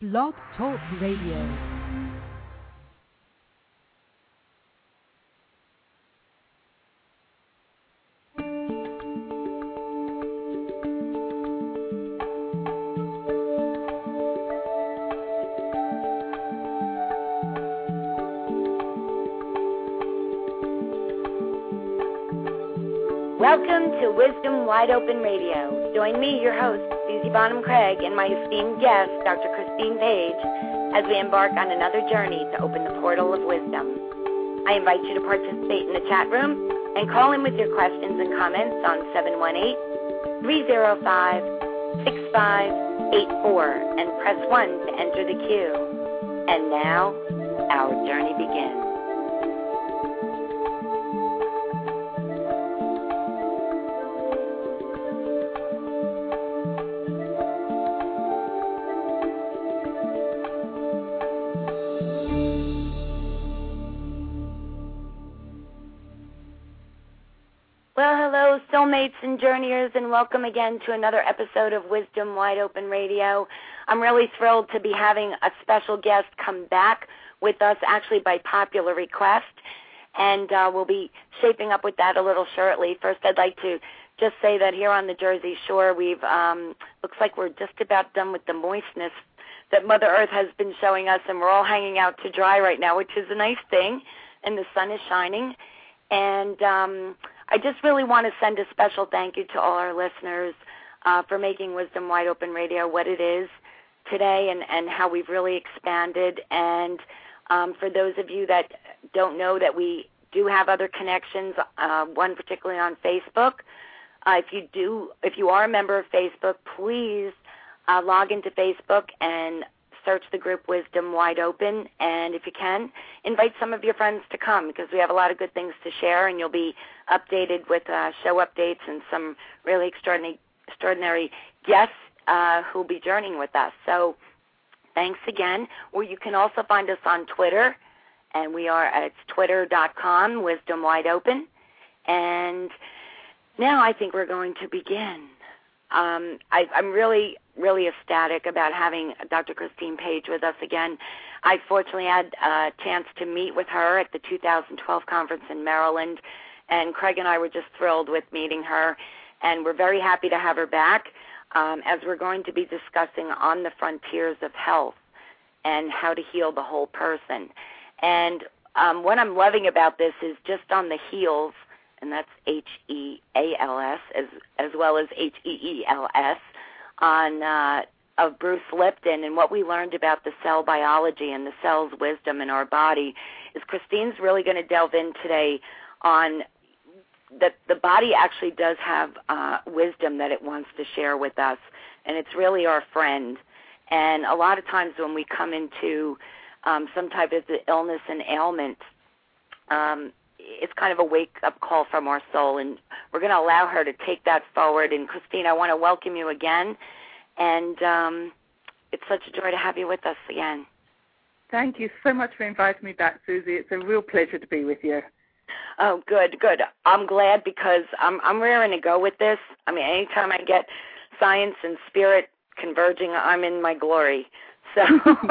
Blog Talk Radio. Welcome to Wisdom Wide Open Radio. Join me, your host, Susie Bonham Craig, and my esteemed guest, Dr. Christine Page, as we embark on another journey to open the portal of wisdom. I invite you to participate in the chat room and call in with your questions and comments on 718-305-6584 and press 1 to enter the queue. And now, our journey begins. Well, hello, soulmates and journeyers, and welcome again to another episode of Wisdom Wide Open Radio. I'm really thrilled to be having a special guest come back with us, actually by popular request, and we'll be shaping up with that a little shortly. First, I'd like to just say that here on the Jersey Shore, we've looks like we're just about done with the moistness that Mother Earth has been showing us, and we're all hanging out to dry right now, which is a nice thing, and the sun is shining. And I just really want to send a special thank you to all our listeners for making Wisdom Wide Open Radio what it is today, and how we've really expanded. And for those of you that don't know, that we do have other connections, one particularly on Facebook. If you are a member of Facebook, please log into Facebook and search the group Wisdom Wide Open, and if you can, invite some of your friends to come, because we have a lot of good things to share, and you'll be updated with show updates and some really extraordinary guests who will be journeying with us. So thanks again. Or you can also find us on Twitter, and we are at twitter.com, Wisdom Wide Open. And now I think we're going to begin. I'm really ecstatic about having Dr. Christine Page with us again. I fortunately had a chance to meet with her at the 2012 conference in Maryland, and Craig and I were just thrilled with meeting her, and we're very happy to have her back as we're going to be discussing on the frontiers of health and how to heal the whole person. And what I'm loving about this is just on the heels, and that's H-E-A-L-S as well as H-E-E-L-S, of Bruce Lipton, and what we learned about the cell biology and the cell's wisdom in our body is Christine's really going to delve in today on that the body actually does have wisdom that it wants to share with us, and it's really our friend. And a lot of times when we come into some type of illness and ailment, it's kind of a wake-up call from our soul, and we're going to allow her to take that forward. And Christine, I want to welcome you again, and it's such a joy to have you with us again. Thank you so much for inviting me back, Susie. It's a real pleasure to be with you. Oh, good. I'm glad, because I'm raring to go with this. I mean, anytime I get science and spirit converging, I'm in my glory. So,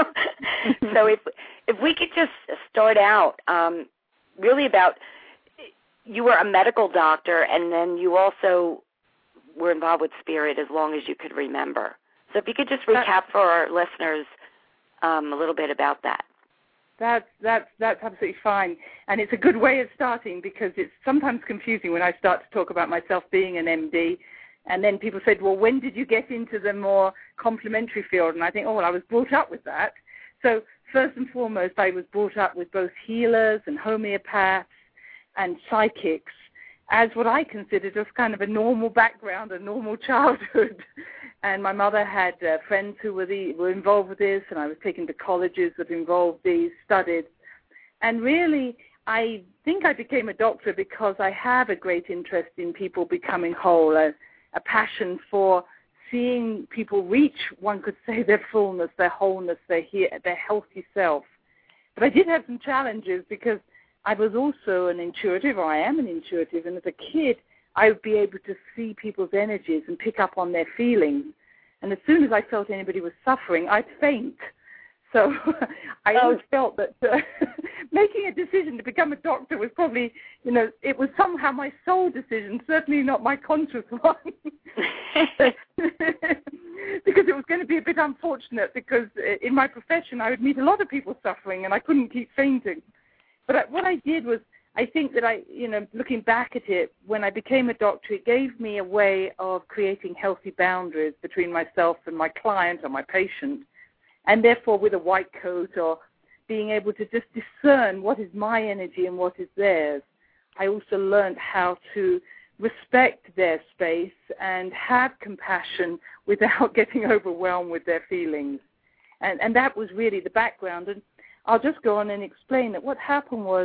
so if we could just start out. Really about, you were a medical doctor, and then you also were involved with spirit as long as you could remember. So if you could just recap for our listeners a little bit about that. That's absolutely fine. And it's a good way of starting, because it's sometimes confusing when I start to talk about myself being an MD, and then people said, well, when did you get into the more complementary field? And I think, I was brought up with that. So first and foremost, I was brought up with both healers and homeopaths and psychics as what I considered as kind of a normal background, a normal childhood. And my mother had friends who were involved with this, and I was taken to colleges that involved these, studied. And really, I think I became a doctor because I have a great interest in people becoming whole, a passion for seeing people reach, one could say, their fullness, their wholeness, their healthy self. But I did have some challenges, because I was also an intuitive, or I am an intuitive, and as a kid, I would be able to see people's energies and pick up on their feelings. And as soon as I felt anybody was suffering, I'd faint. So I always felt that making a decision to become a doctor was probably, it was somehow my sole decision, certainly not my conscious one. Because it was going to be a bit unfortunate, because in my profession I would meet a lot of people suffering and I couldn't keep fainting. But what I did was, I think that looking back at it, when I became a doctor, it gave me a way of creating healthy boundaries between myself and my client or my patient. And therefore, with a white coat or being able to just discern what is my energy and what is theirs, I also learned how to respect their space and have compassion without getting overwhelmed with their feelings. And that was really the background. And I'll just go on and explain that what happened was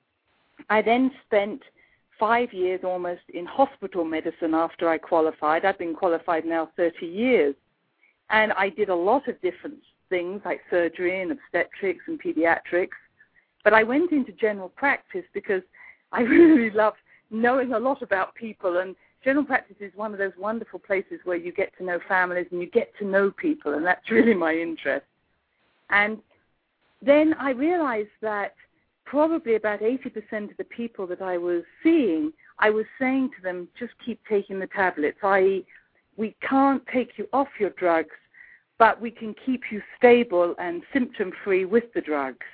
I then spent 5 years almost in hospital medicine after I qualified. I've been qualified now 30 years. And I did a lot of different things like surgery and obstetrics and pediatrics. But I went into general practice because I really love knowing a lot about people. And general practice is one of those wonderful places where you get to know families and you get to know people. And that's really my interest. And then I realized that probably about 80% of the people that I was seeing, I was saying to them, just keep taking the tablets, i.e., we can't take you off your drugs, but we can keep you stable and symptom-free with the drugs.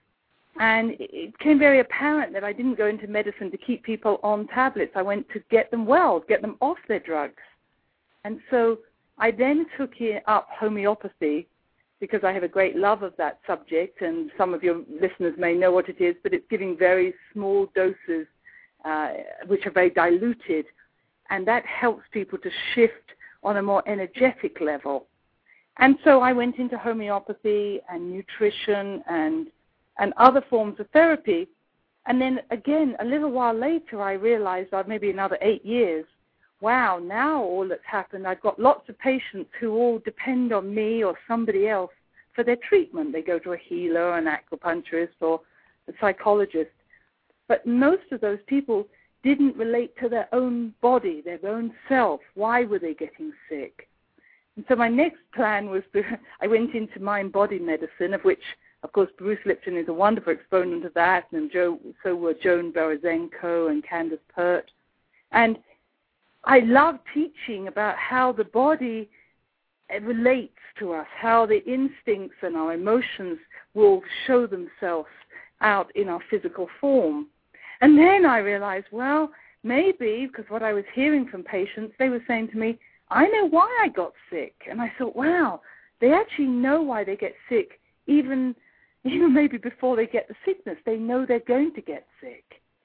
And it became very apparent that I didn't go into medicine to keep people on tablets. I went to get them well, get them off their drugs. And so I then took up homeopathy, because I have a great love of that subject, and some of your listeners may know what it is, but it's giving very small doses, which are very diluted, and that helps people to shift on a more energetic level. And so I went into homeopathy and nutrition and other forms of therapy, and then again, a little while later, I realized, maybe another 8 years, wow, now all that's happened, I've got lots of patients who all depend on me or somebody else for their treatment. They go to a healer, an acupuncturist, or a psychologist. But most of those people didn't relate to their own body, their own self. Why were they getting sick? And so my next plan was I went into mind-body medicine, of which, of course, Bruce Lipton is a wonderful exponent of that, and so were Joan Borisenko and Candace Pert. And I love teaching about how the body relates to us, how the instincts and our emotions will show themselves out in our physical form. And then I realized, well, maybe, because what I was hearing from patients, they were saying to me, I know why I got sick. And I thought, wow, they actually know why they get sick, even maybe before they get the sickness. They know they're going to get sick.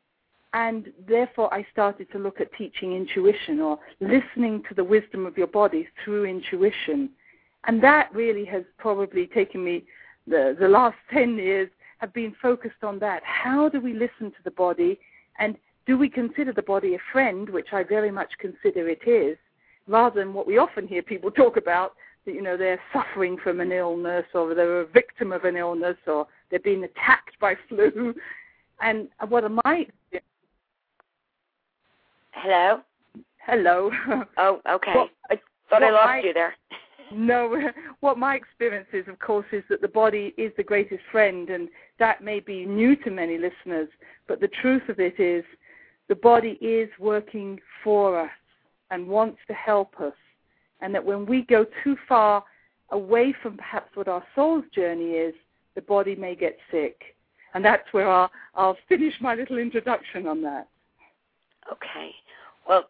And therefore, I started to look at teaching intuition, or listening to the wisdom of your body through intuition. And that really has probably taken me, the last 10 years have been focused on that. How do we listen to the body? And do we consider the body a friend, which I very much consider it is, rather than what we often hear people talk about, that, they're suffering from an illness, or they're a victim of an illness, or they're being attacked by flu. And what am I... Hello? Hello. Oh, okay. I thought I lost you there. No, what my experience is, of course, is that the body is the greatest friend, and that may be new to many listeners, but the truth of it is the body is working for us and wants to help us, and that when we go too far away from perhaps what our soul's journey is, the body may get sick. And that's where I'll finish my little introduction on that. Okay. Well,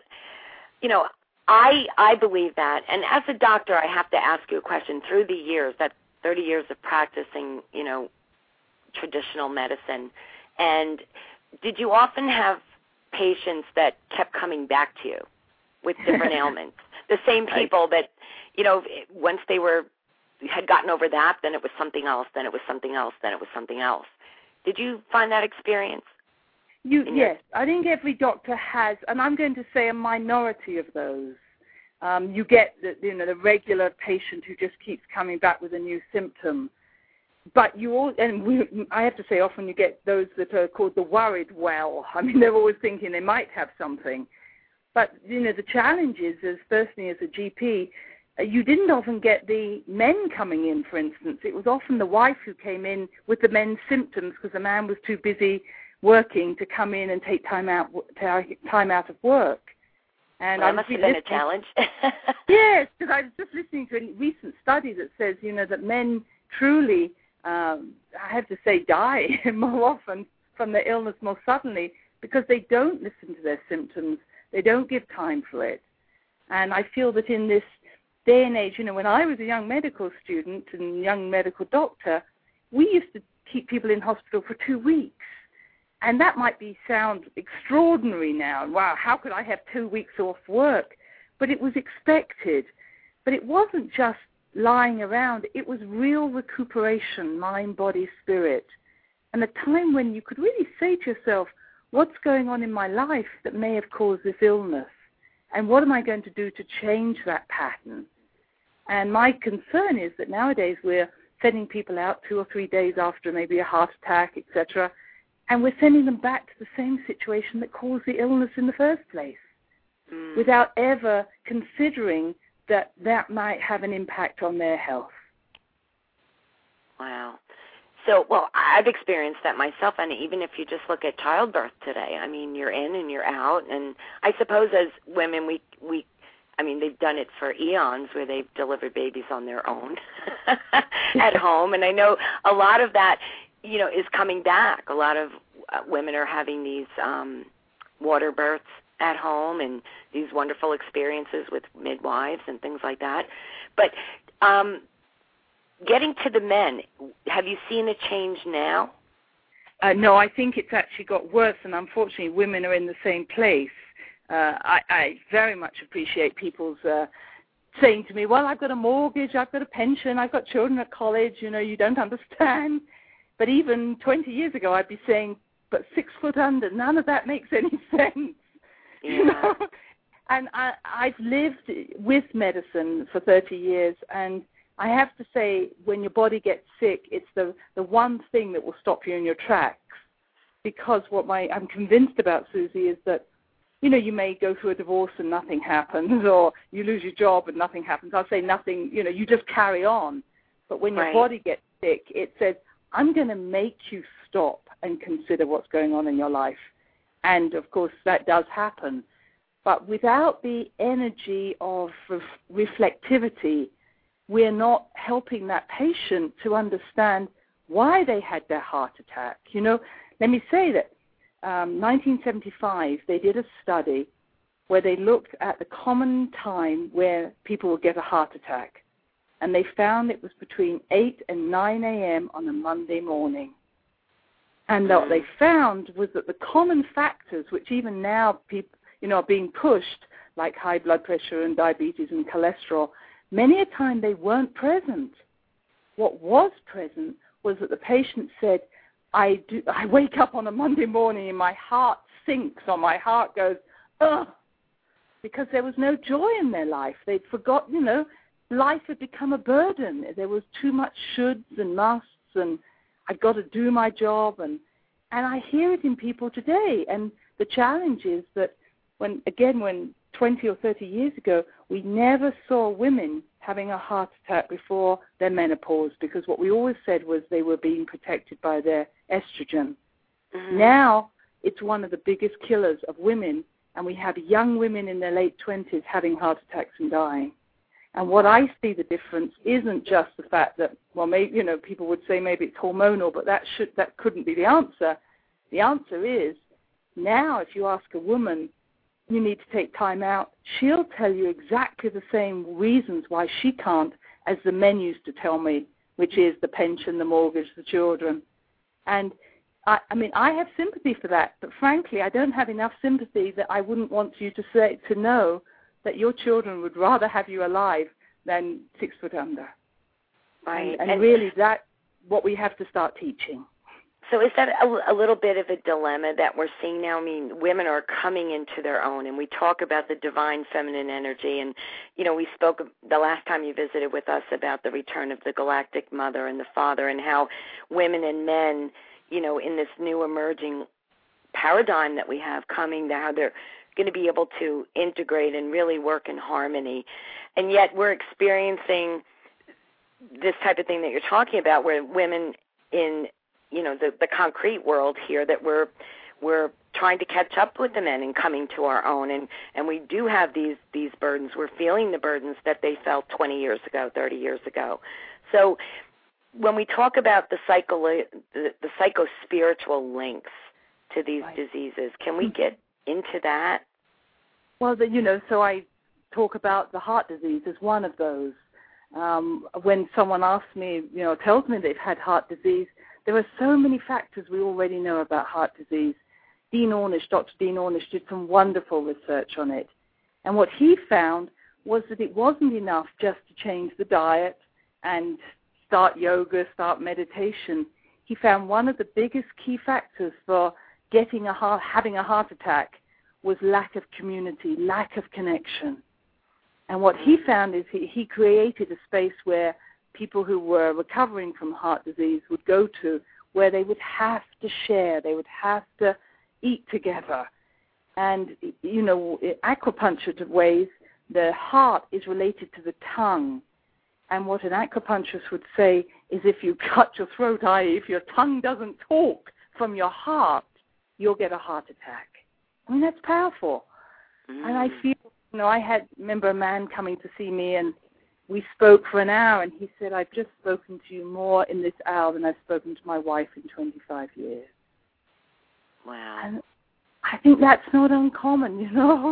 I believe that. And as a doctor, I have to ask you a question. Through the years, that 30 years of practicing, traditional medicine, and did you often have patients that kept coming back to you with different ailments? The same people that, once they had gotten over that, then it was something else, then it was something else, then it was something else. Did you find that experience? Yes, I think every doctor has, and I'm going to say a minority of those. You get the regular patient who just keeps coming back with a new symptom. But I have to say, often you get those that are called the worried well. I mean, they're always thinking they might have something. But, the challenge is, firstly, as a GP, you didn't often get the men coming in, for instance. It was often the wife who came in with the men's symptoms because the man was too busy working to come in and take time out of work. And that must have been a challenge. Yes, because I was just listening to a recent study that says, that men truly, I have to say, die more often from their illness more suddenly because they don't listen to their symptoms. They don't give time for it. And I feel that in this day and age, when I was a young medical student and young medical doctor, we used to keep people in hospital for 2 weeks. And that might sound extraordinary now. Wow, how could I have 2 weeks off work? But it was expected. But it wasn't just lying around. It was real recuperation, mind, body, spirit. And a time when you could really say to yourself, what's going on in my life that may have caused this illness? And what am I going to do to change that pattern? And my concern is that nowadays we're sending people out 2 or 3 days after maybe a heart attack, etc., and we're sending them back to the same situation that caused the illness in the first place without ever considering that might have an impact on their health. Wow. So, I've experienced that myself, and even if you just look at childbirth today, I mean, you're in and you're out, and I suppose as women, they've done it for eons where they've delivered babies on their own at home, and I know a lot of that, is coming back. A lot of women are having these water births at home and these wonderful experiences with midwives and things like that. But getting to the men, have you seen a change now? No, I think it's actually got worse, and unfortunately women are in the same place. I very much appreciate people's saying to me, well, I've got a mortgage, I've got a pension, I've got children at college, you don't understand. But even 20 years ago, I'd be saying, but 6 foot under, none of that makes any sense. Yeah. And I've lived with medicine for 30 years, and I have to say, when your body gets sick, it's the one thing that will stop you in your tracks. Because I'm convinced about, Susie, is that, you may go through a divorce and nothing happens, or you lose your job and nothing happens. I'll say nothing, you just carry on. But when your body gets sick, it says, I'm going to make you stop and consider what's going on in your life. And, of course, that does happen. But without the energy of reflectivity, we're not helping that patient to understand why they had their heart attack. Let me say that 1975, they did a study where they looked at the common time where people would get a heart attack. And they found it was between 8 and 9 a.m. on a Monday morning. And what they found was that the common factors, which even now people, are being pushed, like high blood pressure and diabetes and cholesterol, many a time they weren't present. What was present was that the patient said, I wake up on a Monday morning and my heart sinks, or my heart goes, ugh, because there was no joy in their life. They'd forgotten, life had become a burden. There was too much shoulds and musts, and I've got to do my job. And I hear it in people today. And the challenge is that when 20 or 30 years ago, we never saw women having a heart attack before their menopause, because what we always said was they were being protected by their estrogen. Mm-hmm. Now, it's one of the biggest killers of women, and we have young women in their late 20s having heart attacks and dying. And what I see the difference isn't just the fact that, maybe, people would say maybe it's hormonal, but that couldn't be the answer. The answer is, now if you ask a woman, you need to take time out, she'll tell you exactly the same reasons why she can't as the men used to tell me, which is the pension, the mortgage, the children. And I have sympathy for that, but frankly, I don't have enough sympathy that I wouldn't want you to know that your children would rather have you alive than 6 foot under. Right. And really, that's what we have to start teaching. So is that a little bit of a dilemma that we're seeing now? I mean, women are coming into their own, and we talk about the divine feminine energy. And, we spoke the last time you visited with us about the return of the galactic mother and the father, and how women and men, in this new emerging paradigm that we have coming, how they're going to be able to integrate and really work in harmony. And yet we're experiencing this type of thing that you're talking about, where women in, the concrete world here, that we're trying to catch up with the men and coming to our own, and we do have these burdens. We're feeling the burdens that they felt 20 years ago, 30 years ago. So when we talk about the psycho-spiritual links to these diseases, can we get into that? Well, so I talk about the heart disease as one of those. When someone asks me, tells me they've had heart disease, there are so many factors we already know about heart disease. Dr. Dean Ornish did some wonderful research on it. And what he found was that it wasn't enough just to change the diet and start yoga, start meditation. He found one of the biggest key factors for having a heart attack was lack of community, lack of connection. And what he found is he created a space where people who were recovering from heart disease would go to, where they would have to share, they would have to eat together. And, acupuncture ways, the heart is related to the tongue. And what an acupuncturist would say is, if you cut your throat, i.e. if your tongue doesn't talk from your heart, you'll get a heart attack. I mean, that's powerful. And I feel, I remember a man coming to see me, and we spoke for an hour, and he said, I've just spoken to you more in this hour than I've spoken to my wife in 25 years. Wow. And I think that's not uncommon,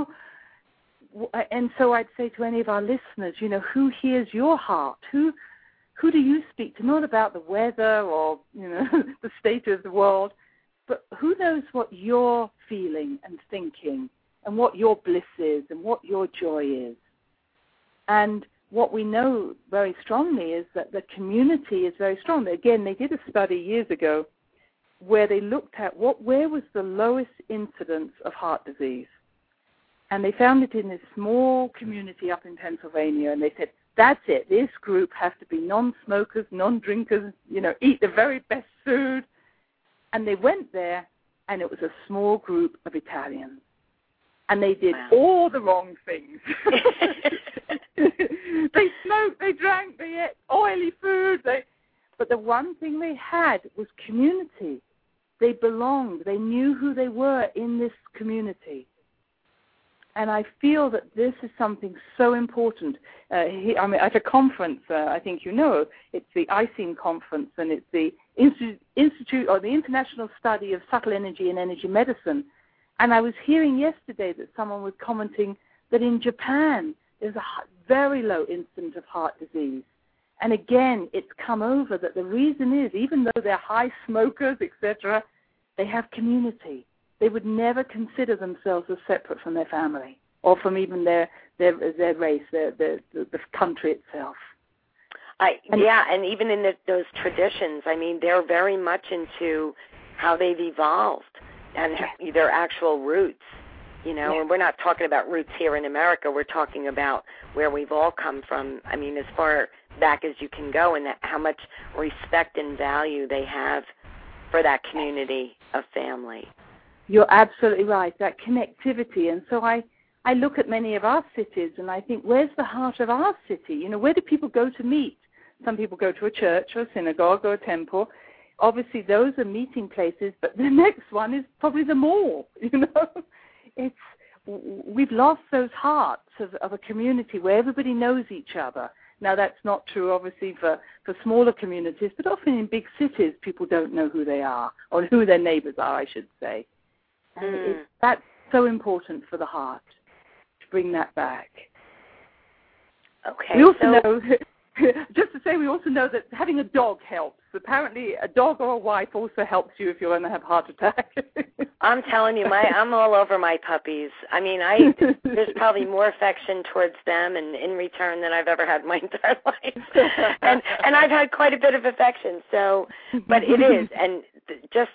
And so I'd say to any of our listeners, who hears your heart? Who do you speak to? Not about the weather or, the state of the world, but who knows what you're feeling and thinking, and what your bliss is and what your joy is. And what we know very strongly is that the community is very strong. Again, they did a study years ago where they looked at where was the lowest incidence of heart disease. And they found it in this small community up in Pennsylvania, and they said, that's it, this group has to be non-smokers, non-drinkers, eat the very best food. And they went there, and it was a small group of Italians. And they did all the wrong things. They smoked, they drank, they ate oily food. But the one thing they had was community. They belonged. They knew who they were in this community. And I feel that this is something so important. At a conference, I think it's the ICENE conference, and it's the Institute or the International Study of Subtle Energy and Energy Medicine. And I was hearing yesterday that someone was commenting that in Japan there's a very low incidence of heart disease. And again, it's come over that the reason is, even though they're high smokers, etc., they have community. They would never consider themselves as separate from their family or from even their race, the country itself. And even in those traditions, they're very much into how they've evolved and their actual roots, and we're not talking about roots here in America. We're talking about where we've all come from. As far back as you can go, and how much respect and value they have for that community of family. You're absolutely right, that connectivity. And so I look at many of our cities, and I think, where's the heart of our city? Where do people go to meet? Some people go to a church or a synagogue or a temple. Obviously, those are meeting places, but the next one is probably the mall. We've lost those hearts of a community where everybody knows each other. Now, that's not true, obviously, for smaller communities, but often in big cities, people don't know who they are, or who their neighbors are, I should say. And that's so important for the heart, to bring that back. Okay. We also know, just to say, we also know that having a dog helps. Apparently, a dog or a wife also helps you if you're going to have a heart attack. I'm telling you, I'm all over my puppies. There's probably more affection towards them and in return than I've ever had in my entire life. And I've had quite a bit of affection. So, but it is, and just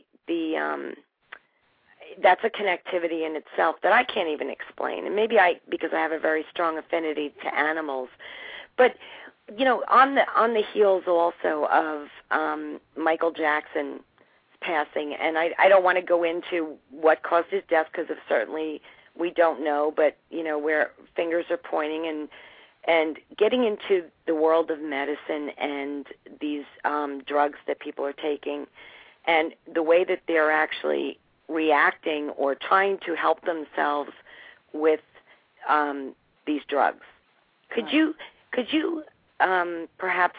that's a connectivity in itself that I can't even explain. And maybe because I have a very strong affinity to animals. But on the heels also of Michael Jackson's passing, and I don't want to go into what caused his death, because of certainly we don't know, but, where fingers are pointing, and getting into the world of medicine and these drugs that people are taking and the way that they're actually reacting or trying to help themselves with these drugs. Could you perhaps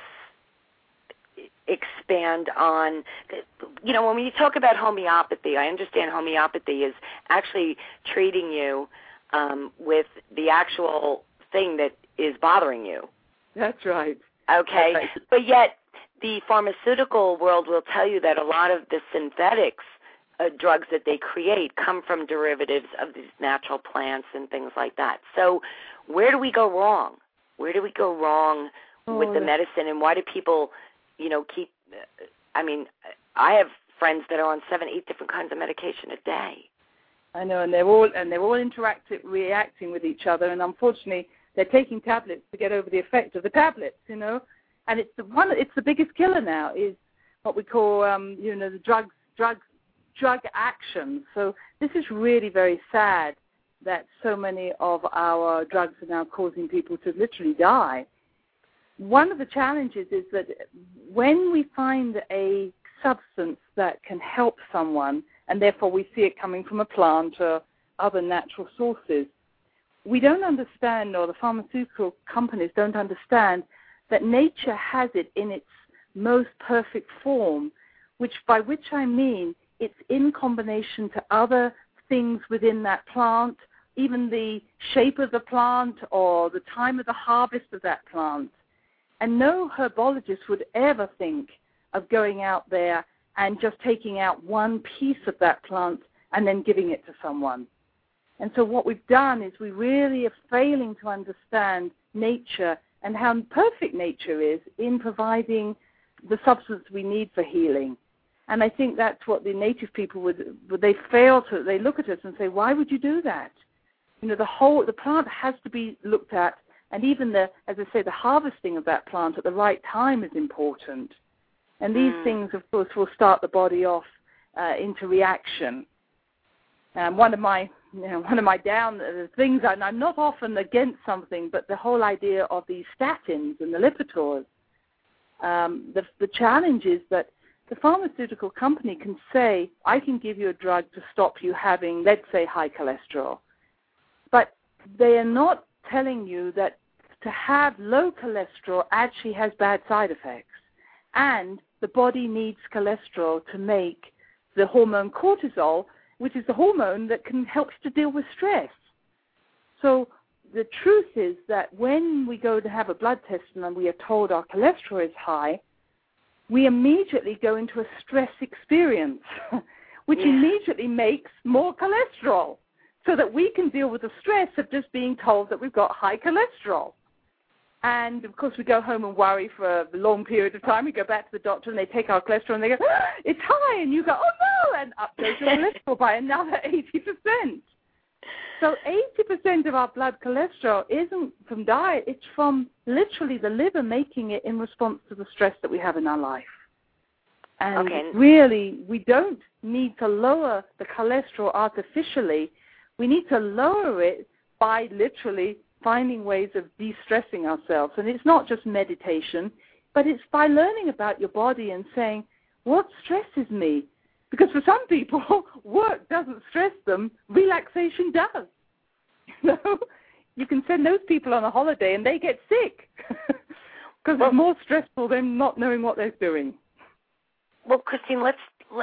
expand on, when you talk about homeopathy, I understand homeopathy is actually treating you with the actual thing that is bothering you. That's right. Okay. That's right. But yet the pharmaceutical world will tell you that a lot of the synthetics drugs that they create come from derivatives of these natural plants and things like that. So where do we go wrong? Where do we go wrong with the medicine, and why do people, keep, I have friends that are on 7-8 different kinds of medication a day. I know, and they're all reacting with each other, and unfortunately they're taking tablets to get over the effect of the tablets, and it's the biggest killer now is what we call, the drug action. So this is really very sad that so many of our drugs are now causing people to literally die. One of the challenges is that when we find a substance that can help someone, and therefore we see it coming from a plant or other natural sources, we don't understand, or the pharmaceutical companies don't understand, that nature has it in its most perfect form, by which I mean it's in combination to other things within that plant, even the shape of the plant or the time of the harvest of that plant. And no herbologist would ever think of going out there and just taking out one piece of that plant and then giving it to someone. And so what we've done is we really are failing to understand nature and how perfect nature is in providing the substance we need for healing. And I think that's what the native people they look at us and say, why would you do that? The plant has to be looked at, and even as I say, the harvesting of that plant at the right time is important. And these things, of course, will start the body off into reaction. One of my down things, and I'm not often against something, but the whole idea of these statins and the Lipitors, the challenge is that the pharmaceutical company can say, I can give you a drug to stop you having, let's say, high cholesterol. But they are not telling you that to have low cholesterol actually has bad side effects. And the body needs cholesterol to make the hormone cortisol, which is the hormone that helps to deal with stress. So the truth is that when we go to have a blood test and we are told our cholesterol is high, we immediately go into a stress experience, which immediately makes more cholesterol, so that we can deal with the stress of just being told that we've got high cholesterol. And, of course, we go home and worry for a long period of time. We go back to the doctor and they take our cholesterol and they go, it's high. And you go, oh, no, and up goes your cholesterol by another 80%. So 80% of our blood cholesterol isn't from diet. It's from literally the liver making it in response to the stress that we have in our life. And really, we don't need to lower the cholesterol artificially. We need to lower it by literally finding ways of de-stressing ourselves. And it's not just meditation, but it's by learning about your body and saying, what stresses me? Because for some people, work doesn't stress them, relaxation does. You can send those people on a holiday and they get sick because it's more stressful than not knowing what they're doing. Well, Christine, let's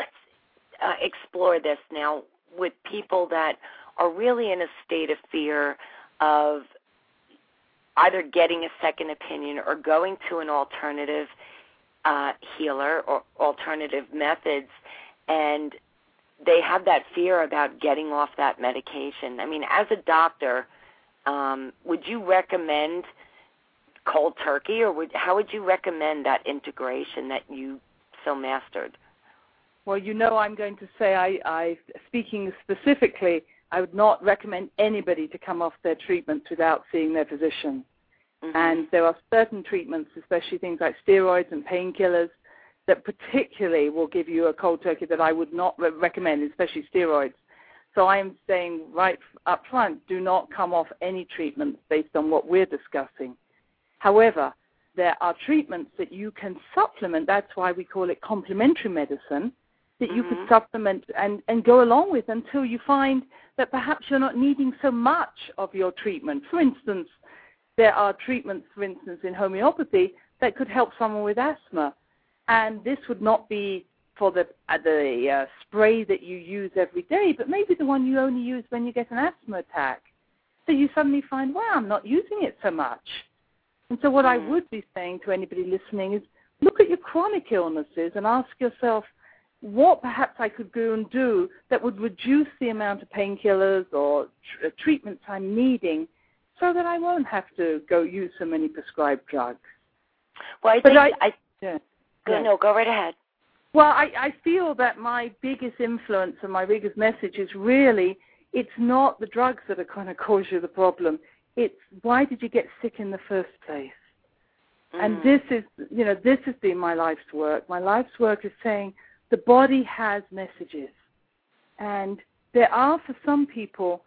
explore this now with people that are really in a state of fear of either getting a second opinion or going to an alternative healer or alternative methods, and they have that fear about getting off that medication. I mean, as a doctor, would you recommend cold turkey, or how would you recommend that integration that you so mastered? Well, I'm going to say, speaking specifically, I would not recommend anybody to come off their treatments without seeing their physician. Mm-hmm. And there are certain treatments, especially things like steroids and painkillers, that particularly will give you a cold turkey that I would not recommend, especially steroids. So I'm saying right up front, do not come off any treatments based on what we're discussing. However, there are treatments that you can supplement. That's why we call it complementary medicine, that you could supplement and go along with until you find that perhaps you're not needing so much of your treatment. For instance, there are treatments, for instance, in homeopathy that could help someone with asthma. And this would not be for the spray that you use every day, but maybe the one you only use when you get an asthma attack. So you suddenly find, wow, I'm not using it so much. And so what I would be saying to anybody listening is look at your chronic illnesses and ask yourself what perhaps I could go and do that would reduce the amount of painkillers or treatments I'm needing so that I won't have to go use so many prescribed drugs. Well, go right ahead. Well, I feel that my biggest influence and my biggest message is really it's not the drugs that are going to cause you the problem. It's why did you get sick in the first place? And this has been my life's work. My life's work is saying the body has messages. And there are, for some people,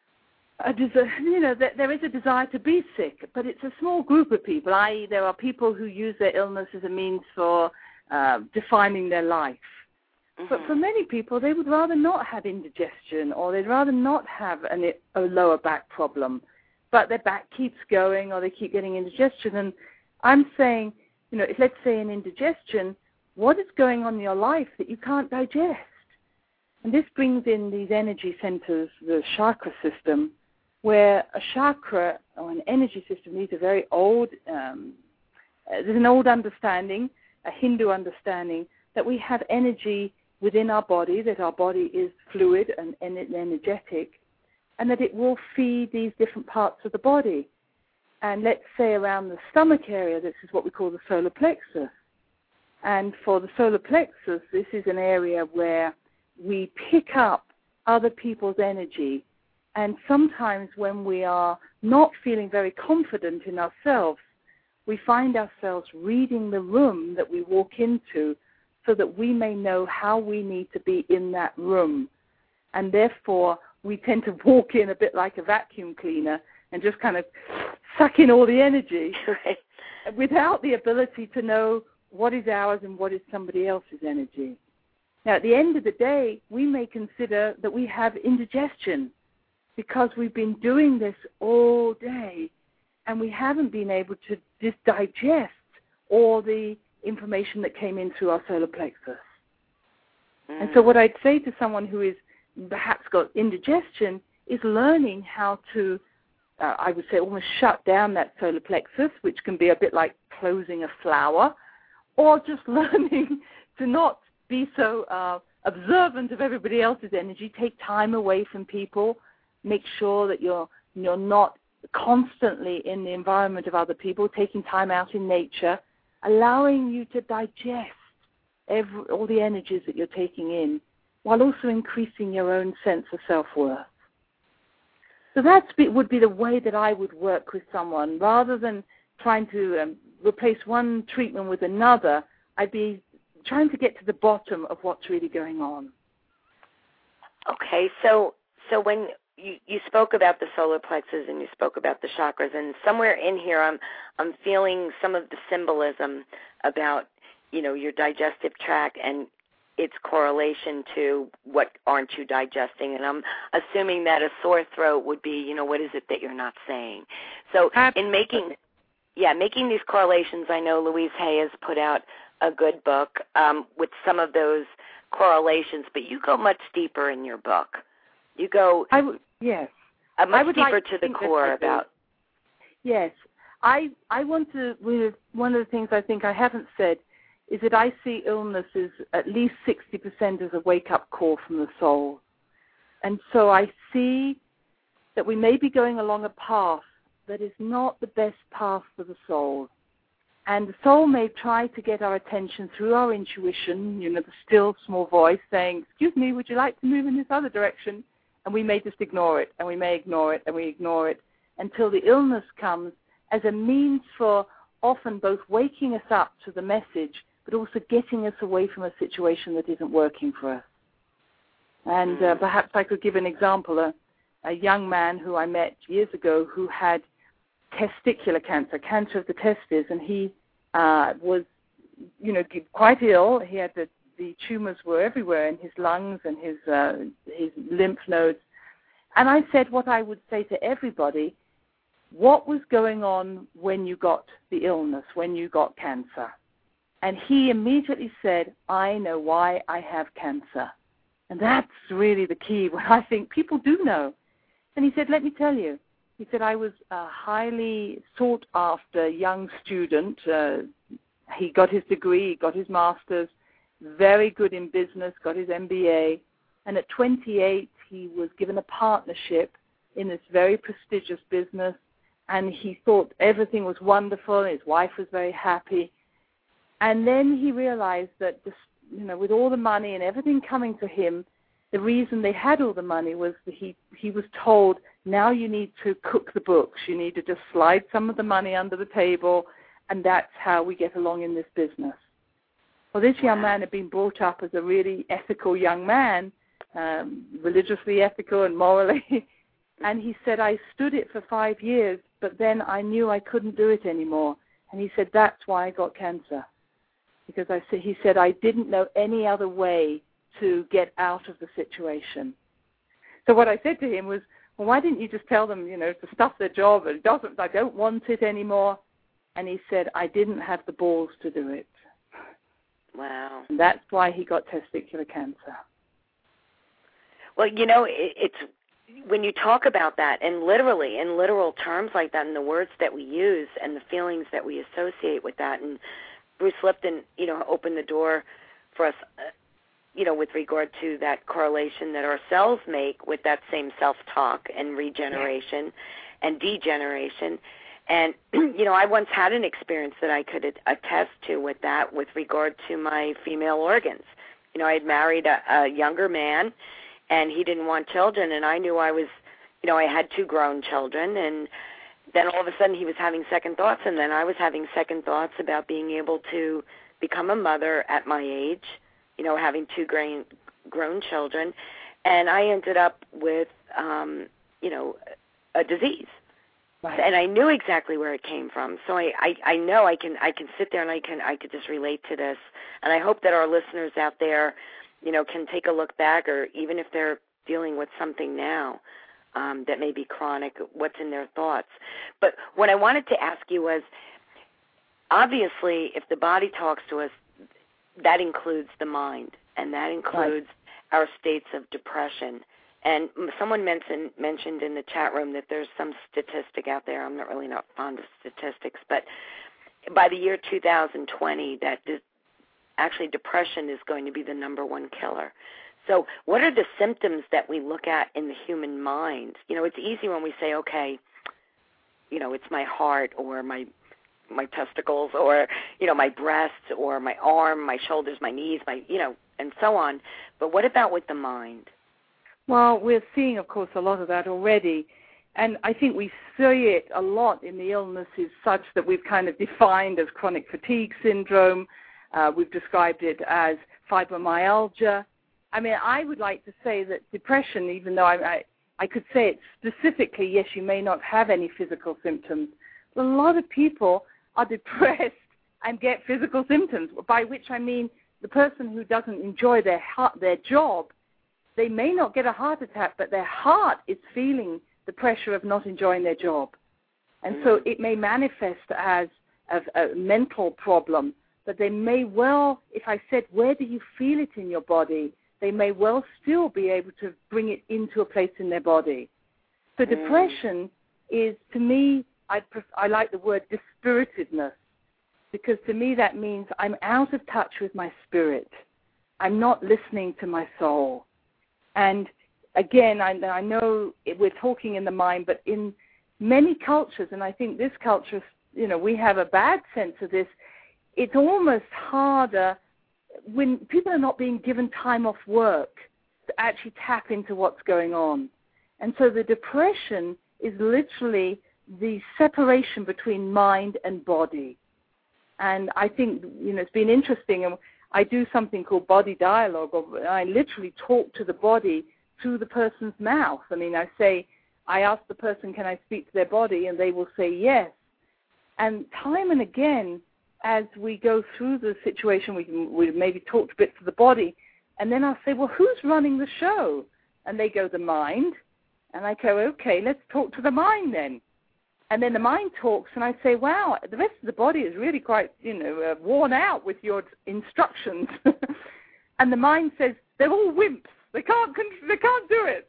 there is a desire to be sick, but it's a small group of people. There are people who use their illness as a means for defining their life. But for many people, they would rather not have indigestion, or they'd rather not have a lower back problem. But their back keeps going, or they keep getting indigestion. And I'm saying, if let's say an indigestion, what is going on in your life that you can't digest? And this brings in these energy centers, the chakra system, where a chakra or an energy system, these are very old, there's an old understanding, a Hindu understanding, that we have energy within our body, that our body is fluid and energetic, and that it will feed these different parts of the body. And let's say around the stomach area, this is what we call the solar plexus. And for the solar plexus, this is an area where we pick up other people's energy. And sometimes when we are not feeling very confident in ourselves, we find ourselves reading the room that we walk into so that we may know how we need to be in that room. And therefore, we tend to walk in a bit like a vacuum cleaner and just kind of suck in all the energy without the ability to know what is ours and what is somebody else's energy. Now, at the end of the day, we may consider that we have indigestion because we've been doing this all day and we haven't been able to just digest all the information that came in through our solar plexus. And so what I'd say to someone who is perhaps got indigestion is learning how to, I would say, almost shut down that solar plexus, which can be a bit like closing a flower, or just learning to not be so observant of everybody else's energy, take time away from people, make sure that you're not constantly in the environment of other people, taking time out in nature, allowing you to digest all the energies that you're taking in, while also increasing your own sense of self-worth. So that would be the way that I would work with someone. Rather than trying to replace one treatment with another, I'd be trying to get to the bottom of what's really going on. Okay, so when you spoke about the solar plexus and you spoke about the chakras, and somewhere in here I'm feeling some of the symbolism about, your digestive tract and its correlation to what aren't you digesting. And I'm assuming that a sore throat would be, what is it that you're not saying? So in making these correlations, I know Louise Hay has put out a good book with some of those correlations, but you go much deeper in your book. You go much deeper to the core about. Yes. I want to, one of the things I think I haven't said is that I see illness as at least 60% as a wake-up call from the soul. And so I see that we may be going along a path that is not the best path for the soul. And the soul may try to get our attention through our intuition, the still small voice saying, excuse me, would you like to move in this other direction? And we may just ignore it, and we may ignore it, and we ignore it, until the illness comes as a means for often both waking us up to the message, but also getting us away from a situation that isn't working for us. And perhaps I could give an example. A young man who I met years ago who had testicular cancer, cancer of the testes, and he was, quite ill. He had the tumors were everywhere in his lungs and his lymph nodes. And I said what I would say to everybody: what was going on when you got the illness, when you got cancer? And he immediately said, I know why I have cancer. And that's really the key, what I think people do know. And he said, let me tell you. He said, I was a highly sought-after young student. He got his degree, he got his master's, very good in business, got his MBA. And at 28, he was given a partnership in this very prestigious business. And he thought everything was wonderful. His wife was very happy. And then he realized that, with all the money and everything coming to him, the reason they had all the money was that he was told, now you need to cook the books. You need to just slide some of the money under the table, and that's how we get along in this business. Well, this young man had been brought up as a really ethical young man, religiously ethical and morally. And he said, I stood it for 5 years, but then I knew I couldn't do it anymore. And he said, that's why I got cancer. Because he said, I didn't know any other way to get out of the situation. So what I said to him was, well, why didn't you just tell them, to stop their job? I don't want it anymore. And he said, I didn't have the balls to do it. Wow. And that's why he got testicular cancer. Well, it's when you talk about that, and literally, in literal terms like that, and the words that we use and the feelings that we associate with that, and Bruce Lipton, opened the door for us, with regard to that correlation that our cells make with that same self-talk and regeneration and degeneration. And, I once had an experience that I could attest to with that with regard to my female organs. I had married a younger man, and he didn't want children, and I knew I was, I had 2 grown children, and then all of a sudden he was having second thoughts, and then I was having second thoughts about being able to become a mother at my age, having 2 grown children, and I ended up with, a disease. Right. And I knew exactly where it came from. So I know I can sit there and I could just relate to this. And I hope that our listeners out there, can take a look back, or even if they're dealing with something now that may be chronic, what's in their thoughts. But what I wanted to ask you was, obviously, if the body talks to us, that includes the mind, and that includes our states of depression. And someone mentioned in the chat room that there's some statistic out there. I'm not fond of statistics, but by the year 2020, that actually depression is going to be the number 1 killer. So what are the symptoms that we look at in the human mind? It's easy when we say, okay, it's my heart or my testicles or, my breasts or my arm, my shoulders, my knees, and so on. But what about with the mind? Well, we're seeing, of course, a lot of that already. And I think we see it a lot in the illnesses such that we've kind of defined as chronic fatigue syndrome. We've described it as fibromyalgia. I mean, I would like to say that depression, even though I could say it specifically, yes, you may not have any physical symptoms, but a lot of people are depressed and get physical symptoms, by which I mean the person who doesn't enjoy their job, they may not get a heart attack, but their heart is feeling the pressure of not enjoying their job. And so it may manifest as a mental problem, but they may well, if I said, where do you feel it in your body, they may well still be able to bring it into a place in their body. So depression is, to me, I like the word dispiritedness, because to me that means I'm out of touch with my spirit. I'm not listening to my soul. And again, I know we're talking in the mind, but in many cultures, and I think this culture, we have a bad sense of this, it's almost harder when people are not being given time off work to actually tap into what's going on. And so the depression is literally the separation between mind and body. And I think, it's been interesting. And I do something called body dialogue, or I literally talk to the body through the person's mouth. I mean, I ask the person, can I speak to their body, and they will say yes. And time and again, as we go through the situation, we maybe talk a bit to the body, and then I'll say, well, who's running the show? And they go, the mind. And I go, okay, let's talk to the mind then. And then the mind talks, and I say, wow, the rest of the body is really quite, worn out with your instructions. And the mind says, they're all wimps. They can't do it.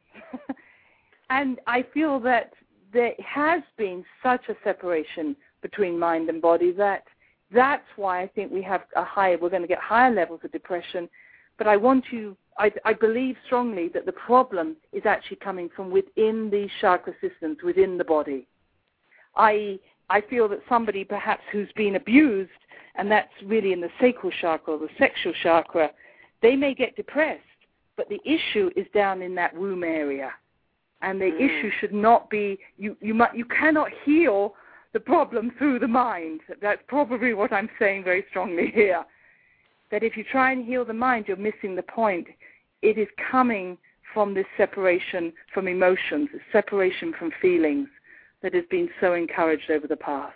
And I feel that there has been such a separation between mind and body that's why I think we're going to get higher levels of depression. But I believe strongly that the problem is actually coming from within these chakra systems, within the body. I feel that somebody perhaps who's been abused, and that's really in the sacral chakra or the sexual chakra, they may get depressed, but the issue is down in that womb area. And the issue should not be, you cannot heal the problem through the mind. That's probably what I'm saying very strongly here. That if you try and heal the mind, you're missing the point. It is coming from this separation from emotions, this separation from feelings that has been so encouraged over the past.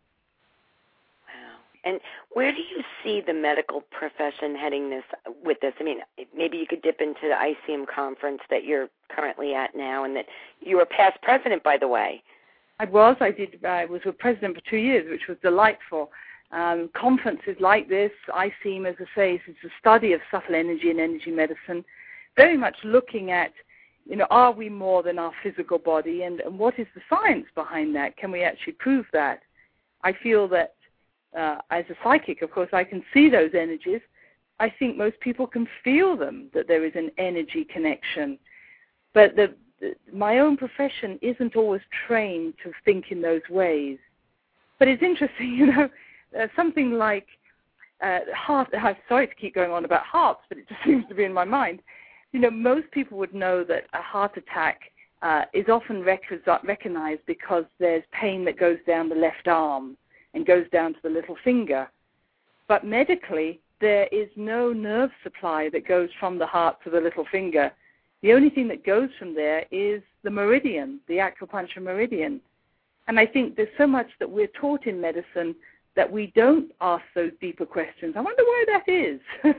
Wow. And where do you see the medical profession heading with this? I mean, maybe you could dip into the ICM conference that you're currently at now, and that you were past president, by the way. I was a president for 2 years, which was delightful. Conferences like this, ICM, as I say, is the study of subtle energy and energy medicine, very much looking at, are we more than our physical body, and what is the science behind that? Can we actually prove that? I feel that as a psychic, of course, I can see those energies. I think most people can feel them, that there is an energy connection. But my own profession isn't always trained to think in those ways. But it's interesting, something like heart. I'm sorry to keep going on about hearts, but it just seems to be in my mind. Most people would know that a heart attack is often recognized because there's pain that goes down the left arm and goes down to the little finger. But medically, there is no nerve supply that goes from the heart to the little finger. The only thing that goes from there is the meridian, the acupuncture meridian. And I think there's so much that we're taught in medicine that we don't ask those deeper questions. I wonder why that is.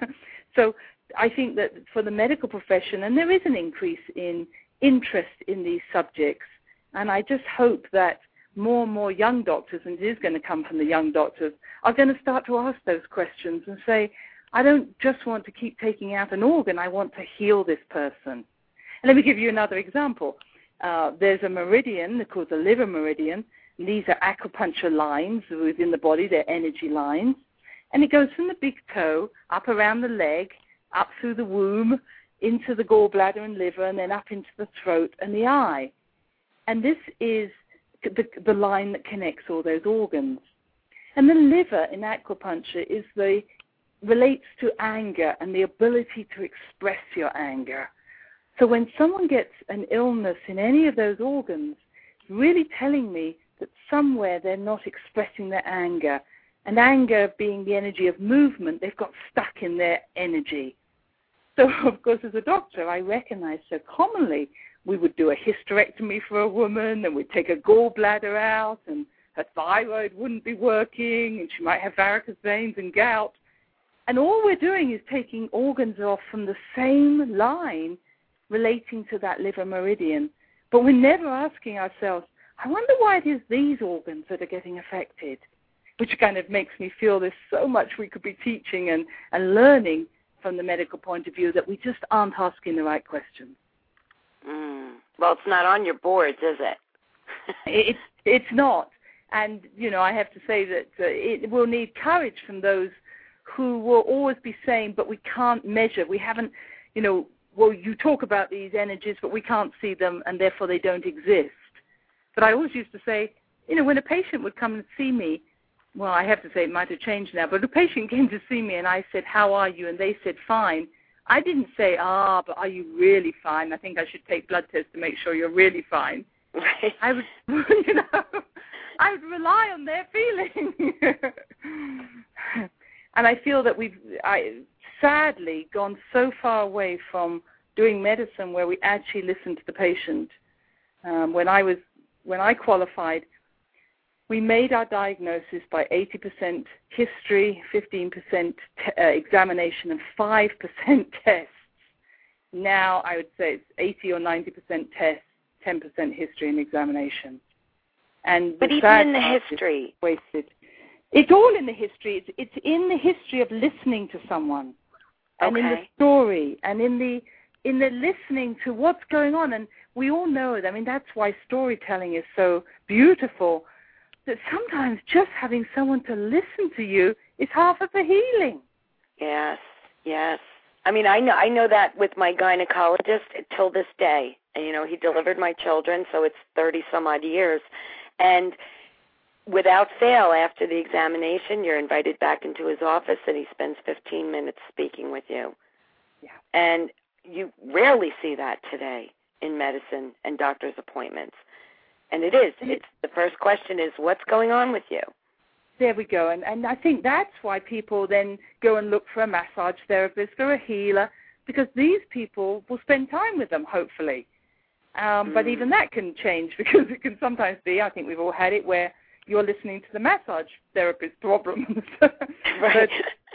So I think that for the medical profession, and there is an increase in interest in these subjects, and I just hope that more and more young doctors, and it is going to come from the young doctors, are going to start to ask those questions and say, I don't just want to keep taking out an organ, I want to heal this person. And let me give you another example. There's a meridian called the liver meridian. And these are acupuncture lines within the body, they're energy lines. And it goes from the big toe, up around the leg, up through the womb, into the gallbladder and liver, and then up into the throat and the eye. And this is the line that connects all those organs. And the liver in acupuncture relates to anger and the ability to express your anger. So when someone gets an illness in any of those organs, it's really telling me that somewhere they're not expressing their anger. And anger being the energy of movement, they've got stuck in their energy. So, of course, as a doctor, I recognize so commonly we would do a hysterectomy for a woman, and we'd take a gallbladder out, and her thyroid wouldn't be working, and she might have varicose veins and gout. And all we're doing is taking organs off from the same line relating to that liver meridian. But we're never asking ourselves, I wonder why it is these organs that are getting affected, which kind of makes me feel there's so much we could be teaching and learning from the medical point of view that we just aren't asking the right questions. Well, it's not on your boards, is it? It's not. And, I have to say that it will need courage from those who will always be saying, but we can't measure. We haven't, you talk about these energies, but we can't see them, and therefore they don't exist. But I always used to say, when a patient would come and see me, well, I have to say it might have changed now, but a patient came to see me and I said, how are you? And they said, fine. I didn't say, but are you really fine? I think I should take blood tests to make sure you're really fine. Right. I would, I would rely on their feeling. And I feel that sadly gone so far away from doing medicine where we actually listen to the patient. When I qualified, we made our diagnosis by 80% history, 15% examination, and 5% tests. Now I would say it's 80 or 90% tests, 10% history and examination. But even in the history, wasted. It's all in the history. It's in the history of listening to someone, and in the story, and in the listening to what's going on. And we all know it. I mean, that's why storytelling is so beautiful. That sometimes just having someone to listen to you is half of the healing. Yes, yes. I mean, I know that with my gynecologist till this day. And, he delivered my children, so it's 30-some-odd years. And without fail, after the examination, you're invited back into his office, and he spends 15 minutes speaking with you. Yeah. And you rarely see that today in medicine and doctor's appointments. And it is. It's the first question is, what's going on with you? There we go. And I think that's why people then go and look for a massage therapist or a healer, because these people will spend time with them, hopefully. But even that can change, because it can sometimes be, I think we've all had it, where you're listening to the massage therapist problems. Right.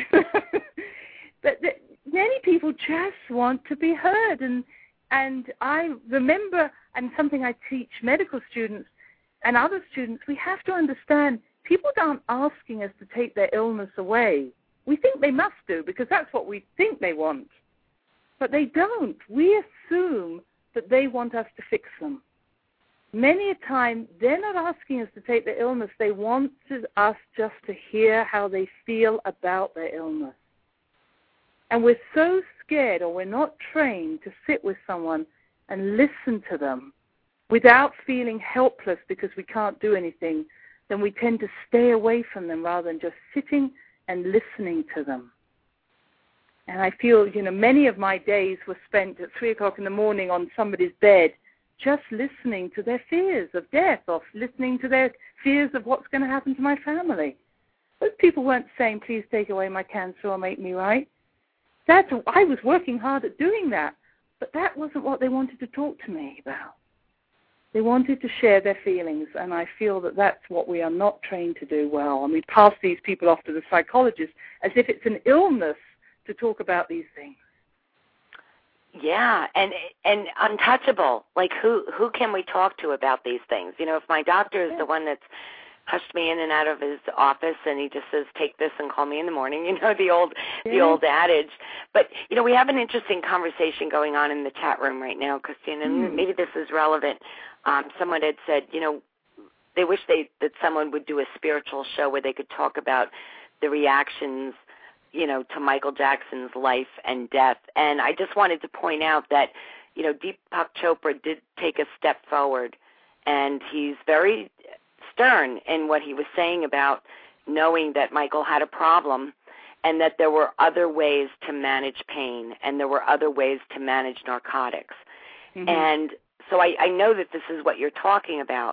But many people just want to be heard. And I remember, and something I teach medical students and other students, we have to understand people aren't asking us to take their illness away. We think they must do because that's what we think they want. But they don't. We assume that they want us to fix them. Many a time, they're not asking us to take their illness. They want us just to hear how they feel about their illness. And we're so scared, or we're not trained to sit with someone and listen to them without feeling helpless because we can't do anything, then we tend to stay away from them rather than just sitting and listening to them. And I feel, many of my days were spent at 3 o'clock in the morning on somebody's bed just listening to their fears of death, or listening to their fears of what's going to happen to my family. Those people weren't saying, please take away my cancer or make me right. I was working hard at doing that, but that wasn't what they wanted to talk to me about. They wanted to share their feelings, and I feel that that's what we are not trained to do well. And we pass these people off to the psychologist as if it's an illness to talk about these things. Yeah, and untouchable. Like, who can we talk to about these things? If my doctor is the one that's hushed me in and out of his office, and he just says, take this and call me in the morning, the old adage. But, we have an interesting conversation going on in the chat room right now, Christina, and maybe this is relevant. Someone had said, they wish that someone would do a spiritual show where they could talk about the reactions, to Michael Jackson's life and death. And I just wanted to point out that, Deepak Chopra did take a step forward, and he's very stern in what he was saying about knowing that Michael had a problem and that there were other ways to manage pain and there were other ways to manage narcotics. Mm-hmm. And so I know that this is what you're talking about,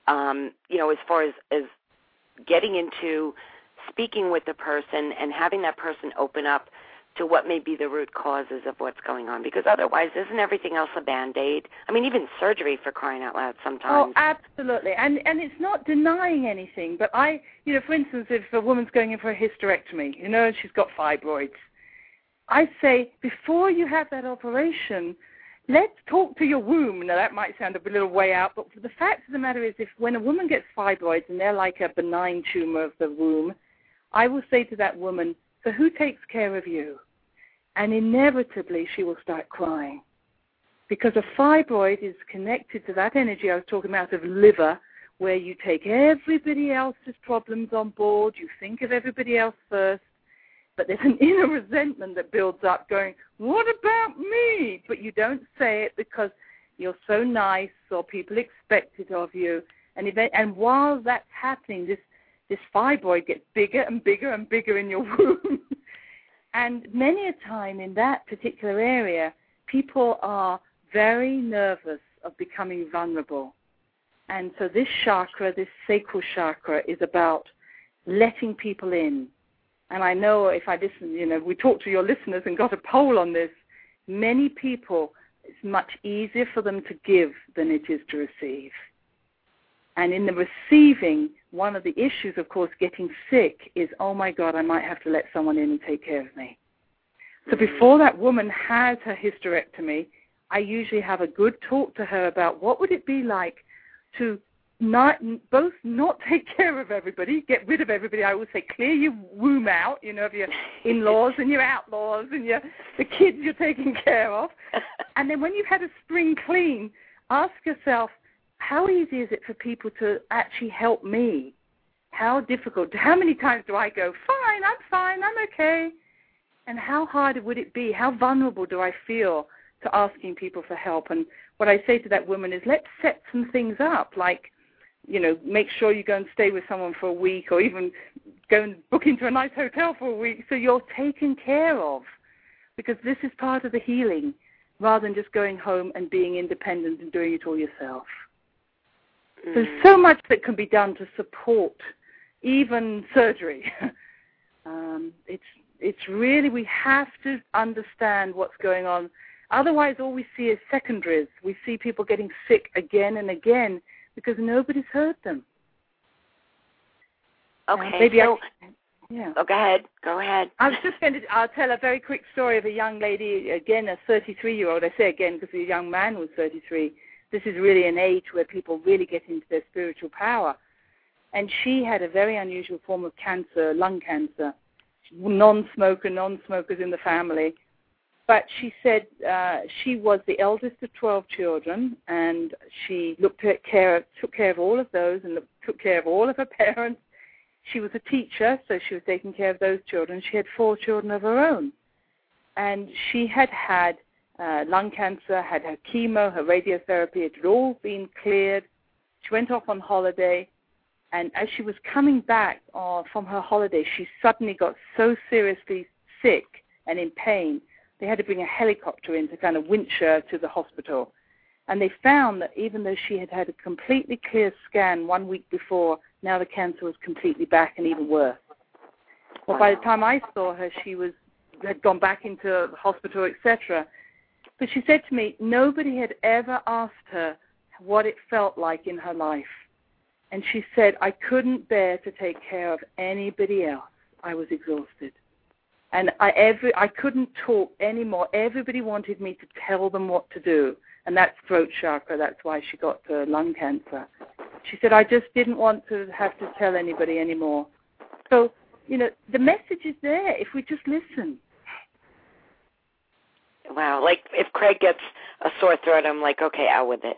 as far as getting into speaking with the person and having that person open up to what may be the root causes of what's going on, because otherwise isn't everything else a Band-Aid? I mean, even surgery, for crying out loud, sometimes. Oh, absolutely. And it's not denying anything, but for instance, if a woman's going in for a hysterectomy, she's got fibroids, I say, before you have that operation, let's talk to your womb. Now, that might sound a little way out, but the fact of the matter is, when a woman gets fibroids and they're like a benign tumor of the womb, I will say to that woman, so who takes care of you? And inevitably she will start crying, because a fibroid is connected to that energy I was talking about of liver, where you take everybody else's problems on board, you think of everybody else first, but there's an inner resentment that builds up going, what about me? But you don't say it because you're so nice or people expect it of you. And while that's happening, this fibroid gets bigger and bigger and bigger in your womb. And many a time in that particular area, people are very nervous of becoming vulnerable. And so this chakra, this sacral chakra, is about letting people in. And I know if I listen, we talked to your listeners and got a poll on this, many people, it's much easier for them to give than it is to receive. And in the receiving, one of the issues, of course, getting sick is, oh, my God, I might have to let someone in and take care of me. So before that woman has her hysterectomy, I usually have a good talk to her about what would it be like to not take care of everybody, get rid of everybody. I always say clear your womb out, of your in-laws and your outlaws and the kids you're taking care of. And then when you've had a spring clean, ask yourself, how easy is it for people to actually help me? How difficult? How many times do I go, fine, I'm okay? And how hard would it be? How vulnerable do I feel to asking people for help? And what I say to that woman is, let's set some things up, like, make sure you go and stay with someone for a week, or even go and book into a nice hotel for a week so you're taken care of, because this is part of the healing, rather than just going home and being independent and doing it all yourself. There's so much that can be done to support even surgery. It's really, we have to understand what's going on. Otherwise, all we see is secondaries. We see people getting sick again and again because nobody's heard them. Okay. Oh, go ahead. I was just going to I'll tell a very quick story of a young lady, again, a 33-year-old. I say again because the young man was 33. This is really an age where people really get into their spiritual power. And she had a very unusual form of cancer, lung cancer, non-smokers in the family. But she said she was the eldest of 12 children, and she took care of all of those and took care of all of her parents. She was a teacher, so she was taking care of those children. She had 4 children of her own. And she had lung cancer, had her chemo, her radiotherapy. It had all been cleared. She went off on holiday. And as she was coming back from her holiday, she suddenly got so seriously sick and in pain, they had to bring a helicopter in to kind of winch her to the hospital. And they found that even though she had had a completely clear scan 1 week before, now the cancer was completely back and even worse. Well, by the time I saw her, she had gone back into the hospital, etc. But she said to me, nobody had ever asked her what it felt like in her life. And she said, I couldn't bear to take care of anybody else. I was exhausted. And I couldn't talk anymore. Everybody wanted me to tell them what to do. And that's throat chakra. That's why she got lung cancer. She said, I just didn't want to have to tell anybody anymore. So, the message is there if we just listen. Wow. Like if Craig gets a sore throat, I'm like, okay, out with it.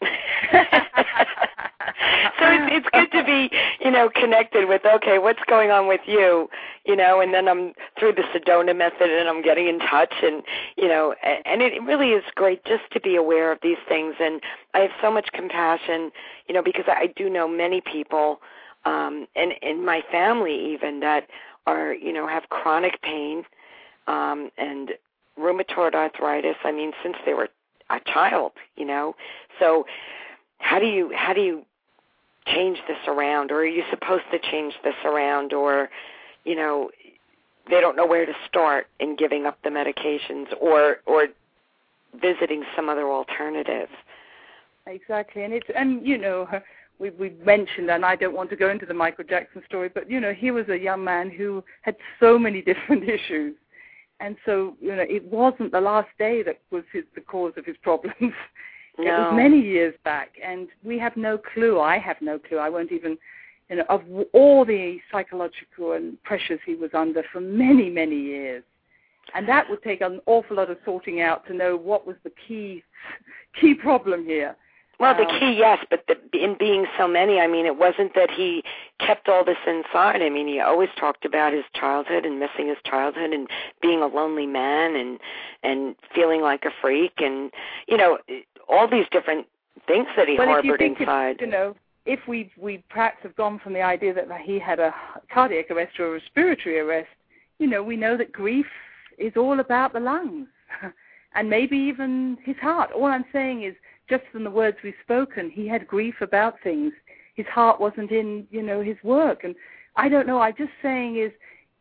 So it's good to be, connected with, okay, what's going on with you, and then I'm through the Sedona method and I'm getting in touch and it really is great just to be aware of these things. And I have so much compassion, because I do know many people, and in my family even that are, have chronic pain, and rheumatoid arthritis, since they were a child, So how do you change this around, or are you supposed to change this around, or, they don't know where to start in giving up the medications or visiting some other alternative? Exactly. And we mentioned, and I don't want to go into the Michael Jackson story, but, he was a young man who had so many different issues. And so, it wasn't the last day that was the cause of his problems. No. It was many years back, and we have no clue. I have no clue. I won't even, of all the psychological and pressures he was under for many, many years. And that would take an awful lot of sorting out to know what was the key problem here. Well, the key, yes, but in being so many, it wasn't that he kept all this inside. He always talked about his childhood and missing his childhood and being a lonely man and feeling like a freak and, all these different things that he harbored inside. If we perhaps have gone from the idea that he had a cardiac arrest or a respiratory arrest, we know that grief is all about the lungs and maybe even his heart. All I'm saying is, just from the words we've spoken, he had grief about things. His heart wasn't in, his work. And I don't know, I'm just saying is,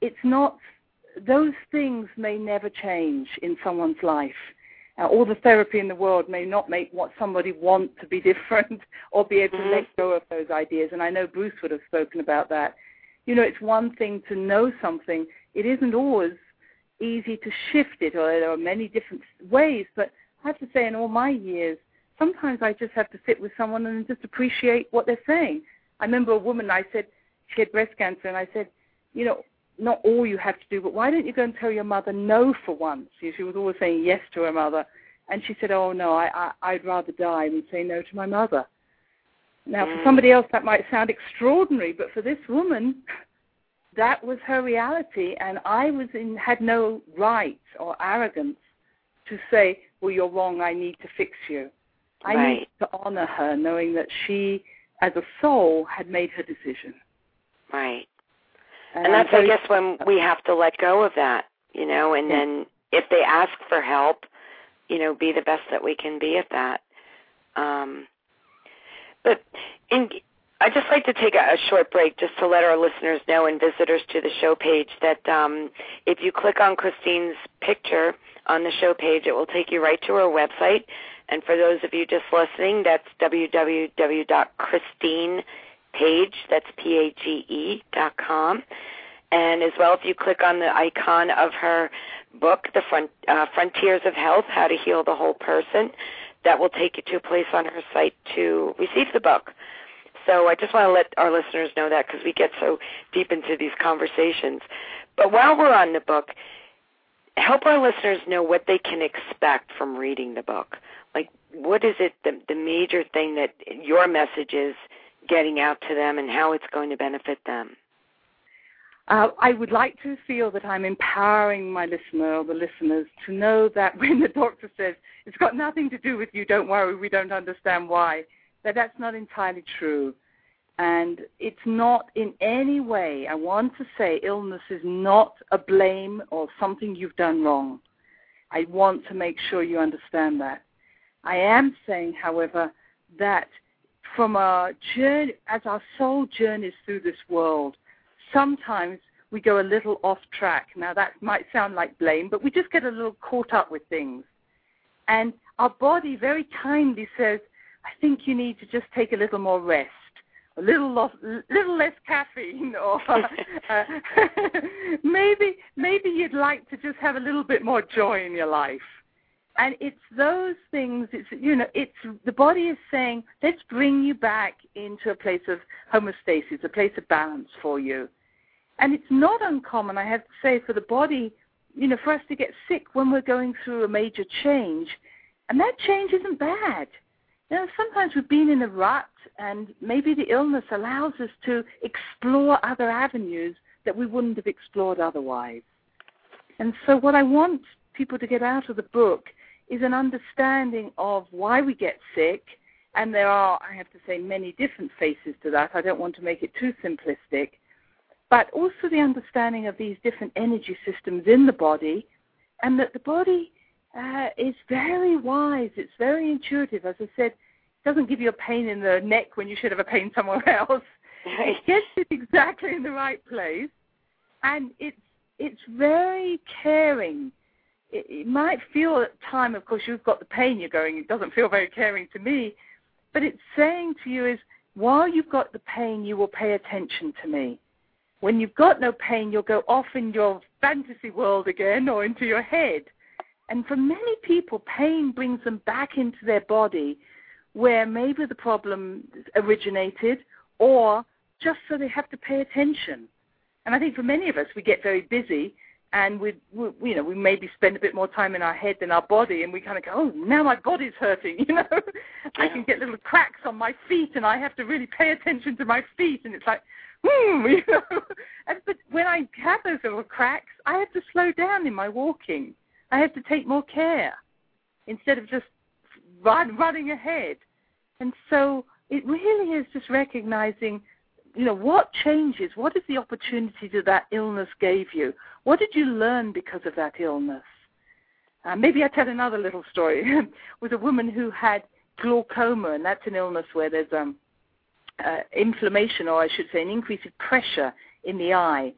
it's not, those things may never change in someone's life. All the therapy in the world may not make what somebody want to be different or be able to let go of those ideas. And I know Bruce would have spoken about that. You know, it's one thing to know something. It isn't always easy to shift it, or there are many different ways. But I have to say, in all my years, sometimes I just have to sit with someone and just appreciate what they're saying. I remember a woman, I said, she had breast cancer, and I said, you know, not all you have to do, but why don't you go and tell your mother no for once? She was always saying yes to her mother. And she said, oh, no, I'd rather die than say no to my mother. Now, for somebody else, that might sound extraordinary, but for this woman, that was her reality, and I had no right or arrogance to say, well, you're wrong, I need to fix you. I need to honor her, knowing that she, as a soul, had made her decision. Right. And that's, I guess, when we have to let go of that, you know, and then if they ask for help, you know, be the best that we can be at that. But I'd just like to take a short break just to let our listeners know and visitors to the show page that if you click on Christine's picture on the show page, it will take you right to her website. And for those of you just listening, that's www.christinepage, that's PAGE.com. And as well, if you click on the icon of her book, The Frontiers of Health, How to Heal the Whole Person, that will take you to a place on her site to receive the book. So I just want to let our listeners know that because we get so deep into these conversations. But while we're on the book, help our listeners know what they can expect from reading the book. Like, what is it, the major thing that your message is getting out to them and how it's going to benefit them? I would like to feel that I'm empowering my listener or the listeners to know that when the doctor says, it's got nothing to do with you, don't worry, we don't understand why, that's not entirely true. And it's not in any way, I want to say, illness is not a blame or something you've done wrong. I want to make sure you understand that. I am saying, however, that from our journey, as our soul journeys through this world, sometimes we go a little off track. Now, that might sound like blame, but we just get a little caught up with things. And our body very kindly says, I think you need to just take a little more rest, a little less caffeine, or maybe you'd like to just have a little bit more joy in your life. And it's those things, it's the body is saying, let's bring you back into a place of homeostasis, a place of balance for you. And it's not uncommon, I have to say, for the body, for us to get sick when we're going through a major change. And that change isn't bad. Sometimes we've been in a rut, and maybe the illness allows us to explore other avenues that we wouldn't have explored otherwise. And so what I want people to get out of the book is an understanding of why we get sick, and there are, I have to say, many different faces to that. I don't want to make it too simplistic, but also the understanding of these different energy systems in the body, and that the body is very wise. It's very intuitive. As I said, it doesn't give you a pain in the neck when you should have a pain somewhere else. It gets it exactly in the right place, and it's very caring. It might feel at the time, of course, you've got the pain you're going, it doesn't feel very caring to me, but it's saying to you is, while you've got the pain, you will pay attention to me. When you've got no pain, you'll go off in your fantasy world again or into your head. And for many people, pain brings them back into their body where maybe the problem originated, or just so they have to pay attention. And I think for many of us, we get very busy, and we maybe spend a bit more time in our head than our body, and we kind of go, oh, now my body's hurting, I can get little cracks on my feet, and I have to really pay attention to my feet, and it's like, But when I have those little cracks, I have to slow down in my walking. I have to take more care instead of just running ahead. And so it really is just recognizing, what changes, what is the opportunity that that illness gave you? What did you learn because of that illness? Maybe I tell another little story with a woman who had glaucoma, and that's an illness where there's inflammation, or I should say an increase of pressure in the eye.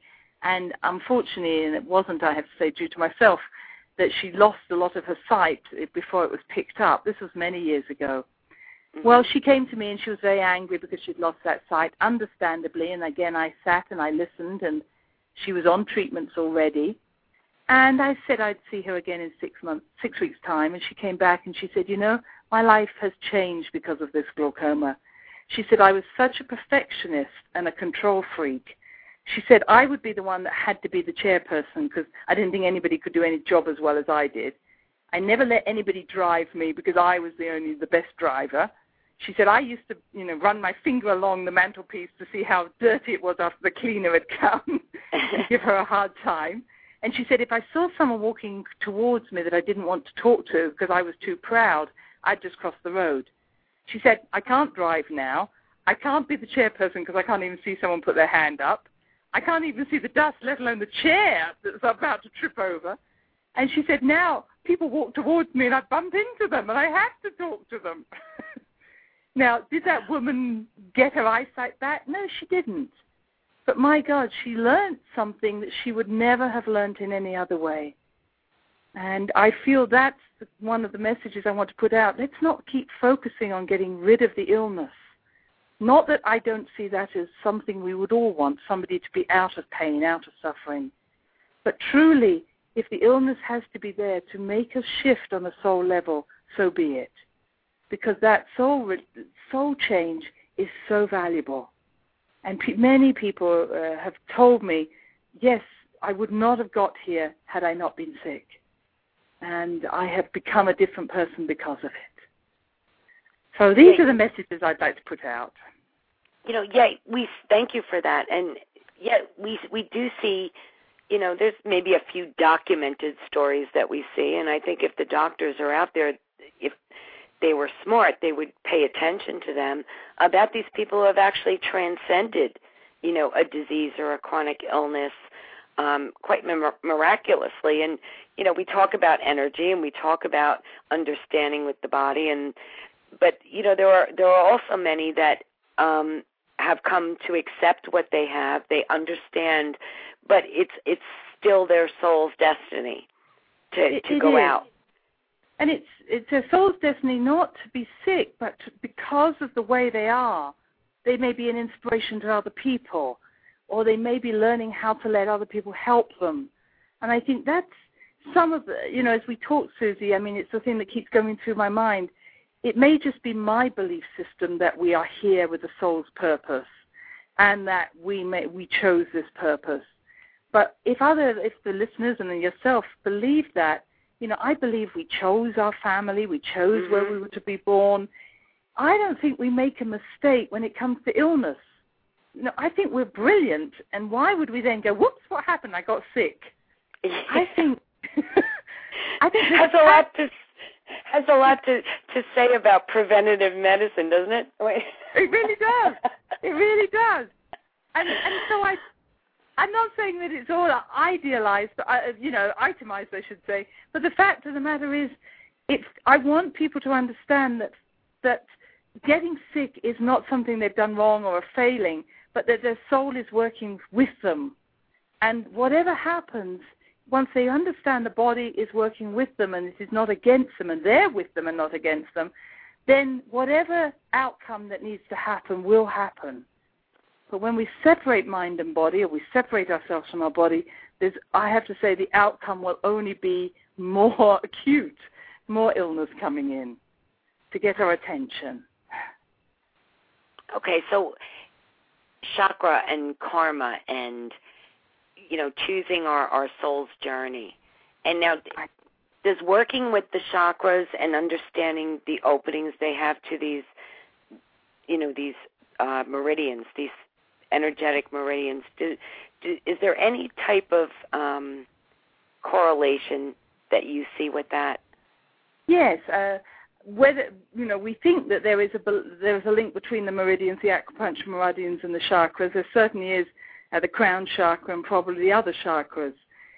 And unfortunately, and it wasn't, I have to say, due to myself, that she lost a lot of her sight before it was picked up. This was many years ago. Mm-hmm. Well, she came to me and she was very angry because she'd lost that sight, understandably. And again, I sat and I listened, and she was on treatments already. And I said I'd see her again in 6 weeks' time. And she came back and she said, you know, my life has changed because of this glaucoma. She said, I was such a perfectionist and a control freak. She said, I would be the one that had to be the chairperson because I didn't think anybody could do any job as well as I did. I never let anybody drive me because I was the best driver. She said, I used to, run my finger along the mantelpiece to see how dirty it was after the cleaner had come and give her a hard time. And she said, if I saw someone walking towards me that I didn't want to talk to because I was too proud, I'd just cross the road. She said, I can't drive now. I can't be the chairperson because I can't even see someone put their hand up. I can't even see the dust, let alone the chair that's about to trip over. And she said, now people walk towards me and I bump into them and I have to talk to them. Now, did that woman get her eyesight back? No, she didn't. But my God, she learned something that she would never have learned in any other way. And I feel that's one of the messages I want to put out. Let's not keep focusing on getting rid of the illness. Not that I don't see that as something we would all want, somebody to be out of pain, out of suffering. But truly, if the illness has to be there to make us shift on a soul level, so be it. Because that soul change is so valuable. And many people have told me, yes, I would not have got here had I not been sick. And I have become a different person because of it. So these are the messages I'd like to put out. We thank you for that. And we do see, there's maybe a few documented stories that we see. And I think if the doctors are out there, if they were smart, they would pay attention to them about these people who have actually transcended, a disease or a chronic illness quite miraculously. And, we talk about energy and we talk about understanding with the body. But there are also many that have come to accept what they have. They understand, but it's still their soul's destiny to go out. And it's their soul's destiny not to be sick, but because of the way they are, they may be an inspiration to other people, or they may be learning how to let other people help them. And I think that's some of the, as we talk, Susie, it's the thing that keeps going through my mind. It may just be my belief system that we are here with the soul's purpose and that we chose this purpose. But if the listeners and yourself believe that, I believe we chose our family, we chose where we were to be born. I don't think we make a mistake when it comes to illness. I think we're brilliant, and why would we then go, whoops, what happened? I got sick. Yeah. I think has a lot to say about preventative medicine, doesn't it? It really does. It really does. And so I'm not saying that it's all idealized, but itemized, I should say. But the fact of the matter is, I want people to understand that getting sick is not something they've done wrong or a failing, but that their soul is working with them. And whatever happens, once they understand the body is working with them and it is not against them, and they're with them and not against them, then whatever outcome that needs to happen will happen. But when we separate mind and body, or we separate ourselves from our body, I have to say the outcome will only be more acute, more illness coming in to get our attention. Okay, so chakra and karma and, choosing our soul's journey. And now, does working with the chakras and understanding the openings they have to these, these meridians, these energetic meridians, is there any type of correlation that you see with that? Yes. Whether we think that there is a link between the meridians, the acupuncture meridians, and the chakras. There certainly is the crown chakra and probably the other chakras.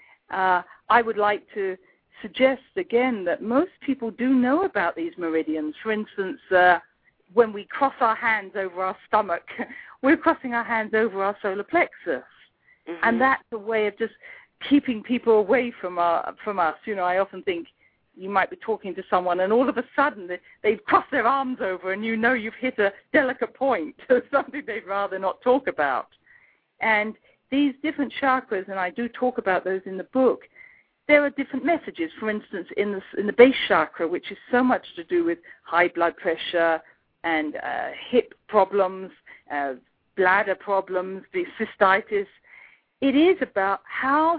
I would like to suggest again that most people do know about these meridians. For instance, when we cross our hands over our stomach, we're crossing our hands over our solar plexus. And that's a way of just keeping people away from us. I often think you might be talking to someone and all of a sudden they've crossed their arms over and you've hit a delicate point, something they'd rather not talk about. And these different chakras, and I do talk about those in the book, there are different messages. For instance, in the base chakra, which is so much to do with high blood pressure and hip problems, bladder problems, the cystitis, it is about how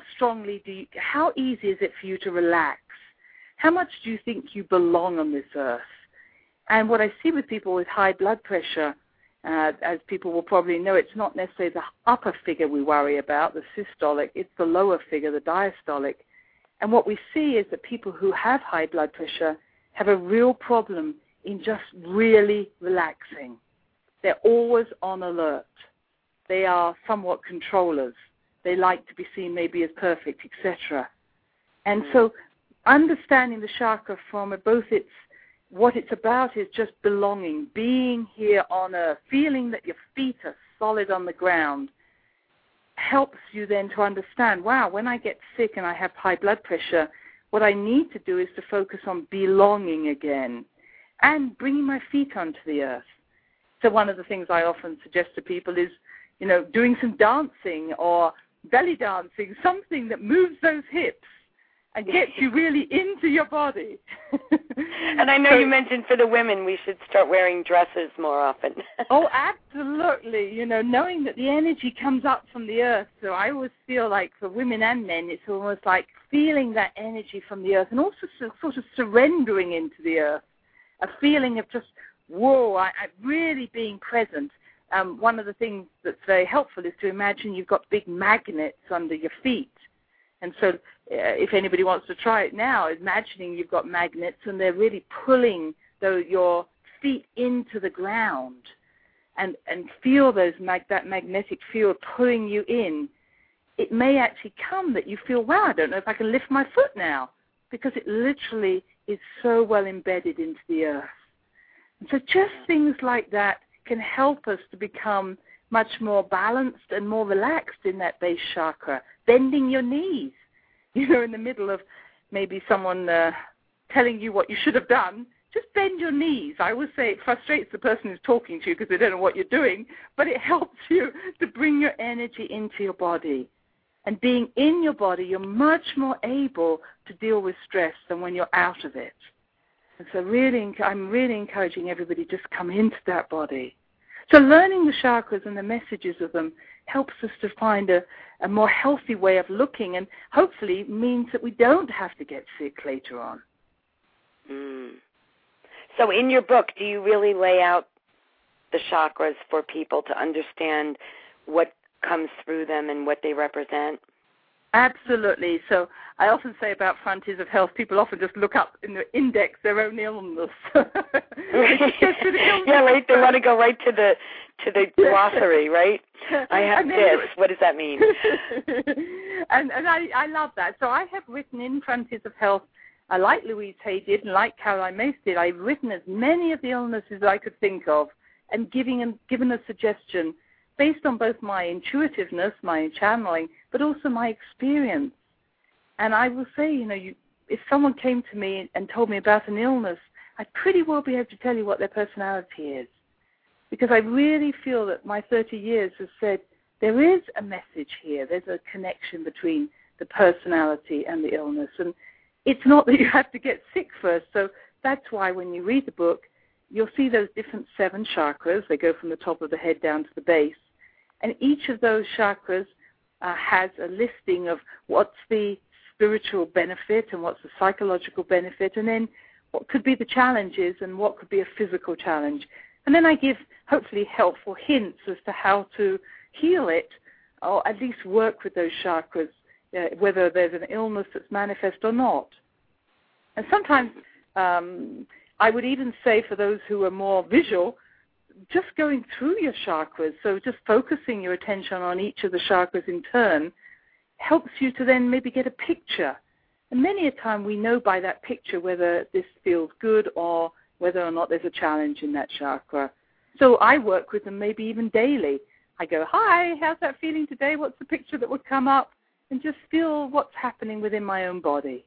easy is it for you to relax? How much do you think you belong on this earth? And what I see with people with high blood pressure, as people will probably know, it's not necessarily the upper figure we worry about, the systolic, it's the lower figure, the diastolic. And what we see is that people who have high blood pressure have a real problem in just really relaxing. They're always on alert. They are somewhat controllers. They like to be seen maybe as perfect, etc. And so understanding the chakra from both what it's about is just belonging, being here on earth, feeling that your feet are solid on the ground, helps you then to understand, wow, when I get sick and I have high blood pressure, what I need to do is to focus on belonging again and bringing my feet onto the earth. So one of the things I often suggest to people is, doing some dancing or belly dancing, something that moves those hips and gets you really into your body. And I know you mentioned for the women we should start wearing dresses more often. Oh, absolutely. Knowing that the energy comes up from the earth. So I always feel like for women and men, it's almost like feeling that energy from the earth and also sort of surrendering into the earth, a feeling of just, whoa, I'm really being present. One of the things that's very helpful is to imagine you've got big magnets under your feet. And so if anybody wants to try it now, imagining you've got magnets and they're really pulling your feet into the ground and feel that magnetic field pulling you in. It may actually come that you feel, wow, I don't know if I can lift my foot now, because it literally is so well embedded into the earth. And so just things like that can help us to become much more balanced and more relaxed in that base chakra. Bending your knees, in the middle of maybe someone telling you what you should have done, just bend your knees. I always say it frustrates the person who's talking to you because they don't know what you're doing, but it helps you to bring your energy into your body. And being in your body, you're much more able to deal with stress than when you're out of it. And so I'm really encouraging everybody to just come into that body. So learning the chakras and the messages of them helps us to find a more healthy way of looking, and hopefully means that we don't have to get sick later on. So in your book, do you really lay out the chakras for people to understand what comes through them and what they represent? Absolutely. So I often say about Frontiers of Health, people often just look up in the index their own illness. Yeah, right. They want to go right to the glossary, right? I have this. What does that mean? and I love that. So I have written in Frontiers of Health, like Louise Hay did and like Caroline Myss did, I've written as many of the illnesses I could think of and given a suggestion based on both my intuitiveness, my channeling, but also my experience. And I will say, if someone came to me and told me about an illness, I'd pretty well be able to tell you what their personality is. Because I really feel that my 30 years has said there is a message here. There's a connection between the personality and the illness. And it's not that you have to get sick first. So that's why when you read the book, you'll see those different 7 chakras. They go from the top of the head down to the base. And each of those chakras has a listing of what's the spiritual benefit and what's the psychological benefit, and then what could be the challenges and what could be a physical challenge. And then I give, hopefully, helpful hints as to how to heal it, or at least work with those chakras, whether there's an illness that's manifest or not. And sometimes I would even say for those who are more visual, just going through your chakras, so just focusing your attention on each of the chakras in turn, helps you to then maybe get a picture. And many a time we know by that picture whether this feels good or whether or not there's a challenge in that chakra. So I work with them maybe even daily, I go, hi, how's that feeling today? What's the picture that would come up? And just feel what's happening within my own body.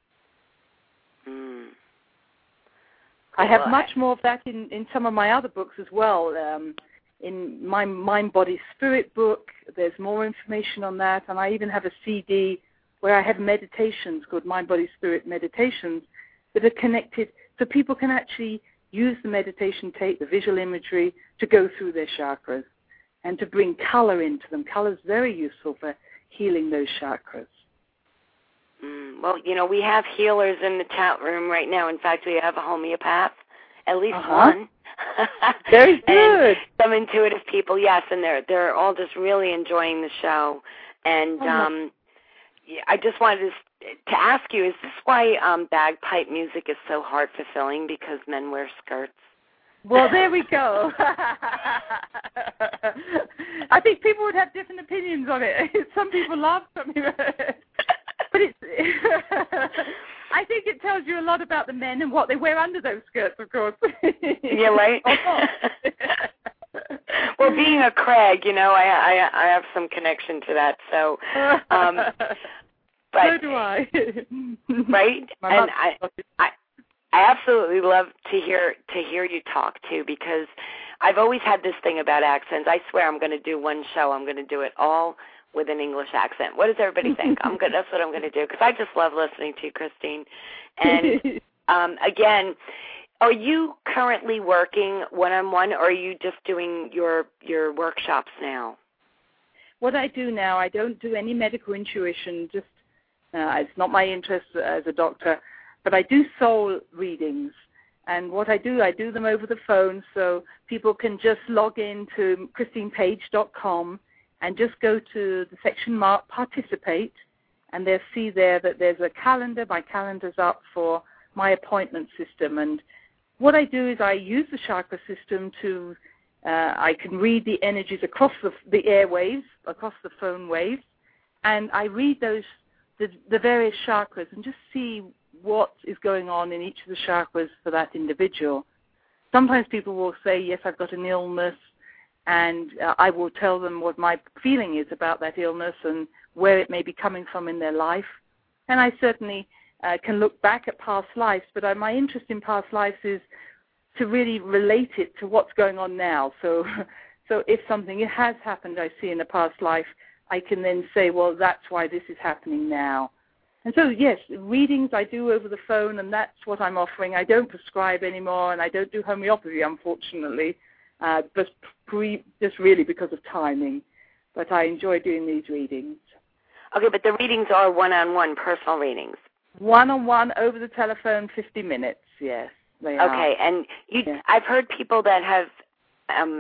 I have much more of that in some of my other books as well. In my Mind, Body, Spirit book, there's more information on that. And I even have a CD where I have meditations called Mind, Body, Spirit Meditations that are connected so people can actually use the meditation tape, the visual imagery, to go through their chakras and to bring color into them. Color is very useful for healing those chakras. Well, we have healers in the chat room right now. In fact, we have a homeopath, at least one. Very good. And some intuitive people, yes, and they're all just really enjoying the show. And I just wanted to ask you, is this why bagpipe music is so heart fulfilling, because men wear skirts? Well, there we go. I think people would have different opinions on it. Some people love, some people... But I think it tells you a lot about the men and what they wear under those skirts, of course. Yeah, right? Well, being a Craig, I have some connection to that. So, but, so do I. Right? And I absolutely love to hear you talk, too, because I've always had this thing about accents. I swear I'm going to do one show. I'm going to do it all with an English accent. What does everybody think? That's what I'm going to do, because I just love listening to you, Christine. And again, are you currently working one-on-one, or are you just doing your workshops now? What I do now, I don't do any medical intuition. Just it's not my interest as a doctor, but I do soul readings. And what I do them over the phone, so people can just log in to ChristinePage.com and just go to the section marked Participate, and they'll see there that there's a calendar. My calendar's up for my appointment system. And what I do is I use the chakra system to, I can read the energies across the airwaves, across the phone waves, and I read the various chakras and just see what is going on in each of the chakras for that individual. Sometimes people will say, yes, I've got an illness, and I will tell them what my feeling is about that illness and where it may be coming from in their life. And I certainly can look back at past lives, but my interest in past lives is to really relate it to what's going on now. So if something has happened I see in a past life, I can then say, well, that's why this is happening now. And so, yes, readings I do over the phone, and that's what I'm offering. I don't prescribe anymore, and I don't do homeopathy, unfortunately. Just really because of timing. But I enjoy doing these readings. Okay, but the readings are one-on-one personal readings. One-on-one over the telephone, 50 minutes, yes, they are. Okay, and I've heard people that have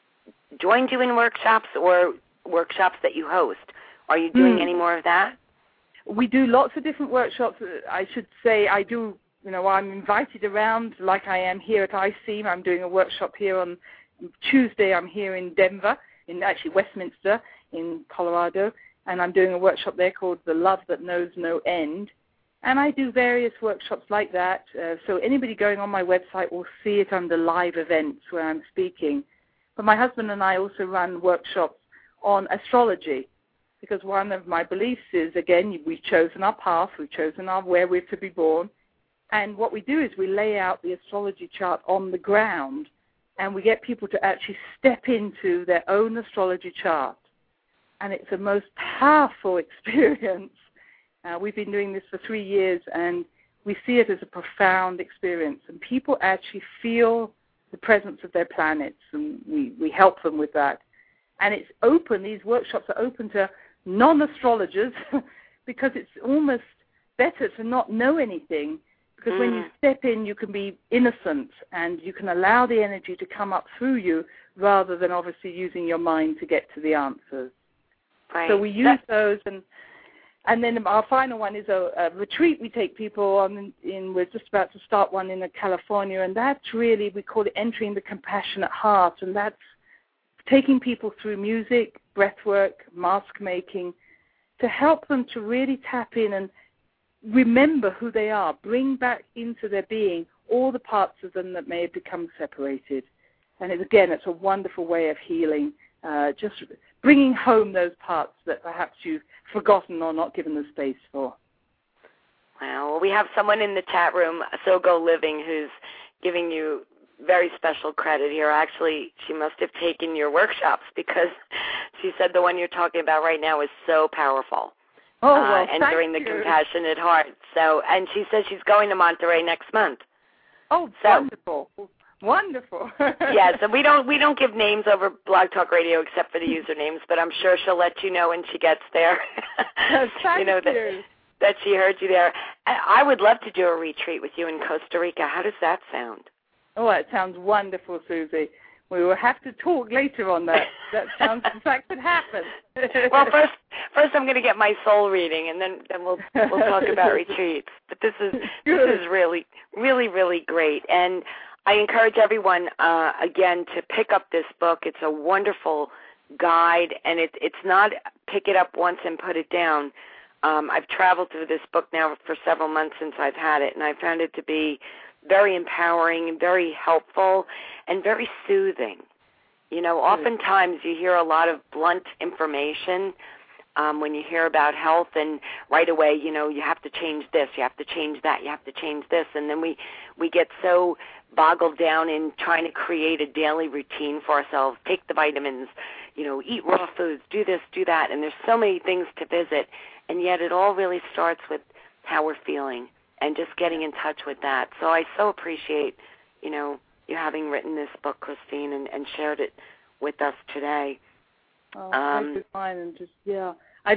joined you in workshops or workshops that you host. Are you doing any more of that? We do lots of different workshops. I should say I do, I'm invited around like I am here at ICEAM. I'm doing a workshop here on Tuesday. I'm here in Denver, in actually Westminster in Colorado, and I'm doing a workshop there called The Love That Knows No End. And I do various workshops like that. So anybody going on my website will see it under live events where I'm speaking. But my husband and I also run workshops on astrology, because one of my beliefs is, again, we've chosen our path, we've chosen where we're to be born. And what we do is we lay out the astrology chart on the ground, and we get people to actually step into their own astrology chart. And it's a most powerful experience. We've been doing this for 3 years, and we see it as a profound experience. And people actually feel the presence of their planets, and we help them with that. And it's open, these workshops are open to non-astrologers because it's almost better to not know anything, because when you step in, you can be innocent and you can allow the energy to come up through you rather than obviously using your mind to get to the answers. Right. So we use those, and then our final one is a retreat we take people on. We're just about to start one in California, and that's really, we call it Entering the Compassionate Heart, and that's taking people through music, breath work, mask making, to help them to really tap in and remember who they are, bring back into their being all the parts of them that may have become separated. And it's a wonderful way of healing just bringing home those parts that perhaps you've forgotten or not given the space for. Wow. Well, we have someone in the chat room, So Go Living, who's giving you very special credit here. Actually, she must have taken your workshops because she said the one you're talking about right now is so powerful. Oh, well, Entering the Compassionate Heart. So, and she says she's going to Monterey next month. Oh, so, wonderful. Yeah, so we don't give names over Blog Talk Radio except for the usernames, but I'm sure she'll let you know when she gets there. Thank you. That she heard you there. I would love to do a retreat with you in Costa Rica. How does that sound? Oh, it sounds wonderful, Susie. We will have to talk later on that. That sounds, in fact, could happen. Well, first I'm going to get my soul reading, and then we'll talk about retreats. But this is really, really, really great. And I encourage everyone, again, to pick up this book. It's a wonderful guide, and it's not pick it up once and put it down. I've traveled through this book now for several months since I've had it, and I found it to be very empowering, very helpful, and very soothing. You know, oftentimes you hear a lot of blunt information when you hear about health, and right away, you know, you have to change this, you have to change that, you have to change this, and then we get so boggled down in trying to create a daily routine for ourselves, take the vitamins, you know, eat raw foods, do this, do that, and there's so many things to visit, and yet it all really starts with how we're feeling and just getting in touch with that. So I so appreciate, you know, you having written this book, Christine, and shared it with us today. Oh, thank you, fine, and just, yeah.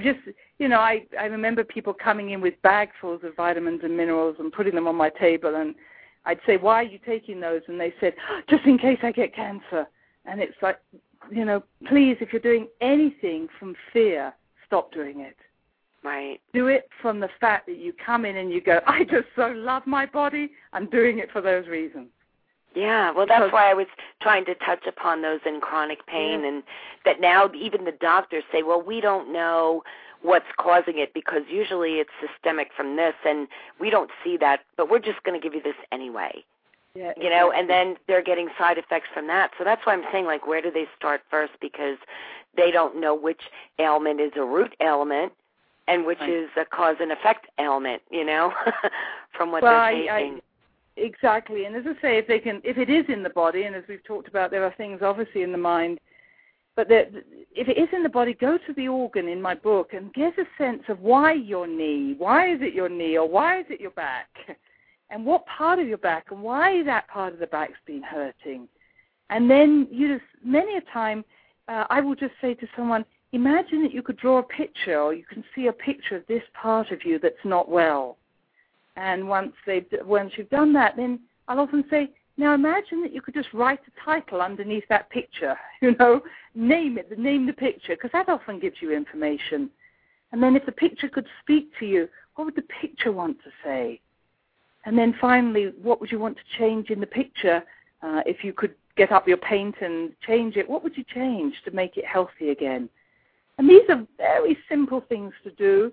I remember people coming in with bagfuls of vitamins and minerals and putting them on my table, and I'd say, why are you taking those? And they said, just in case I get cancer. And it's like, you know, please, if you're doing anything from fear, stop doing it. Right. Do it from the fact that you come in and you go, I just so love my body, I'm doing it for those reasons. Yeah, well, that's why I was trying to touch upon those in chronic pain, and that now even the doctors say, well, we don't know what's causing it because usually it's systemic from this, and we don't see that, but we're just going to give you this anyway. Yeah, you know, and then they're getting side effects from that. So that's why I'm saying, like, where do they start first? Because they don't know which ailment is a root ailment and which is a cause and effect ailment, you know, from what they're taking. Exactly, and as I say, if it is in the body, and as we've talked about, there are things obviously in the mind, but if it is in the body, go to the organ in my book and get a sense of why your knee, why is it your knee, or why is it your back, and what part of your back, and why that part of the back's been hurting. And then many a time, I will just say to someone, imagine that you could draw a picture, or you can see a picture of this part of you that's not well. And once you've done that, then I'll often say, now imagine that you could just write a title underneath that picture, you know, name the picture, because that often gives you information. And then if the picture could speak to you, what would the picture want to say? And then finally, what would you want to change in the picture? If you could get up your paint and change it, what would you change to make it healthy again? And these are very simple things to do.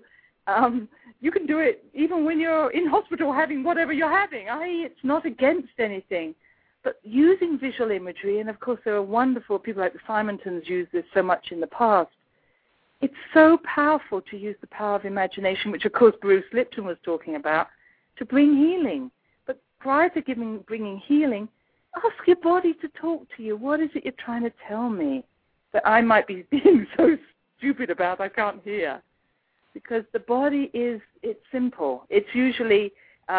You can do it even when you're in hospital having whatever you're having. It's not against anything. But using visual imagery, and of course there are wonderful people like the Simontons used this so much in the past, it's so powerful to use the power of imagination, which of course Bruce Lipton was talking about, to bring healing. But prior to bringing healing, ask your body to talk to you. What is it you're trying to tell me that I might be being so stupid about I can't hear? Because the body it's simple. It's usually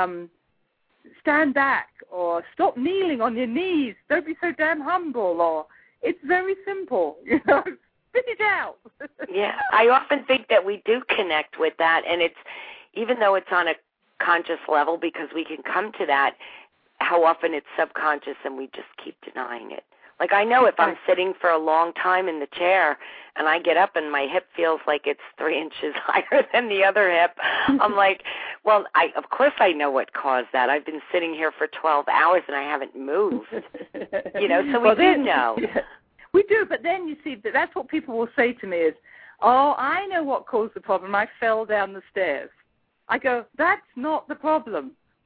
stand back, or stop kneeling on your knees. Don't be so damn humble, or it's very simple, you know. Spit it out. Yeah, I often think that we do connect with that, and it's, even though it's on a conscious level, because we can come to that, how often it's subconscious and we just keep denying it. Like, I know if I'm sitting for a long time in the chair and I get up and my hip feels like it's 3 inches higher than the other hip, I'm like, well, of course I know what caused that. I've been sitting here for 12 hours and I haven't moved. You know, so we do know. Yeah, we do, but then you see, that's what people will say to me is, oh, I know what caused the problem. I fell down the stairs. I go, that's not the problem.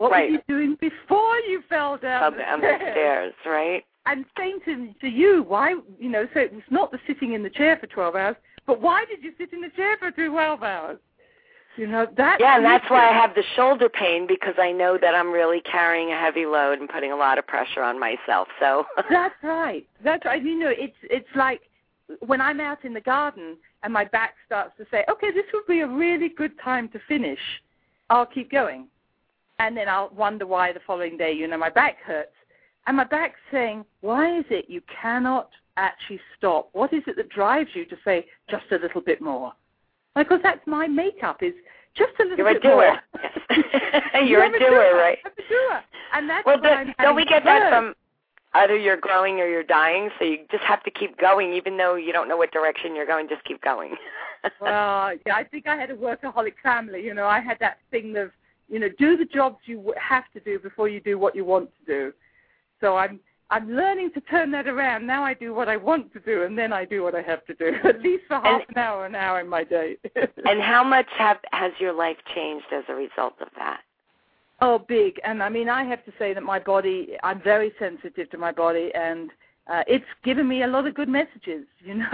What were you doing before you fell down the stairs, right? And saying to you, why, so it's not the sitting in the chair for 12 hours, but why did you sit in the chair for 12 hours? That. Yeah, and that's why I have the shoulder pain, because I know that I'm really carrying a heavy load and putting a lot of pressure on myself. So That's right. It's like when I'm out in the garden and my back starts to say, okay, this would be a really good time to finish, I'll keep going. And then I'll wonder why the following day, my back hurts. And my back's saying, why is it you cannot actually stop? What is it that drives you to say just a little bit more? Because that's my makeup, is just a little bit more. You're a doer, right? I'm a doer. And that's don't we get that from either you're growing or you're dying, so you just have to keep going, even though you don't know what direction you're going, just keep going. Well, yeah, I think I had a workaholic family. I had that thing of, do the jobs you have to do before you do what you want to do. So I'm learning to turn that around. Now I do what I want to do, and then I do what I have to do, at least for half an hour in my day. And how much has your life changed as a result of that? Oh, big. And, I have to say that my body, I'm very sensitive to my body, and it's given me a lot of good messages,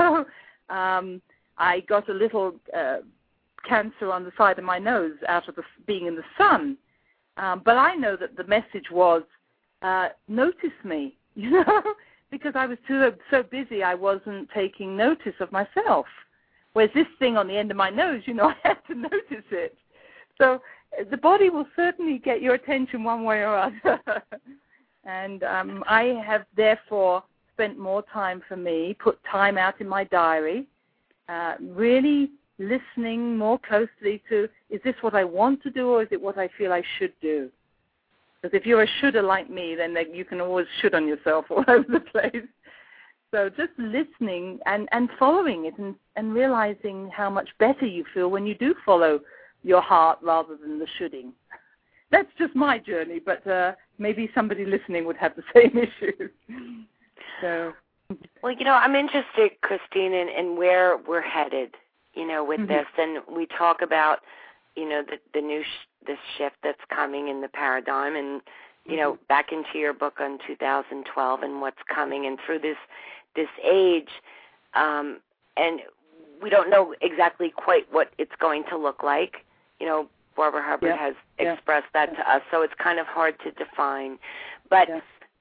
I got a little cancer on the side of my nose out of being in the sun. But I know that the message was, notice me, because I was so busy I wasn't taking notice of myself. Whereas this thing on the end of my nose, I had to notice it. So the body will certainly get your attention one way or other. And I have therefore spent more time for me, put time out in my diary, really listening more closely to, is this what I want to do or is it what I feel I should do? Because if you're a shoulder like me, then you can always should on yourself all over the place. So just listening and following it and realizing how much better you feel when you do follow your heart rather than the shoulding. That's just my journey, but maybe somebody listening would have the same issue. So, well, I'm interested, Christine, in where we're headed, with this. And we talk about, the new this shift that's coming in the paradigm, and back into your book on 2012 and what's coming, and through this age, and we don't know exactly quite what it's going to look like. Barbara Hubbard has expressed that to us, so it's kind of hard to define. But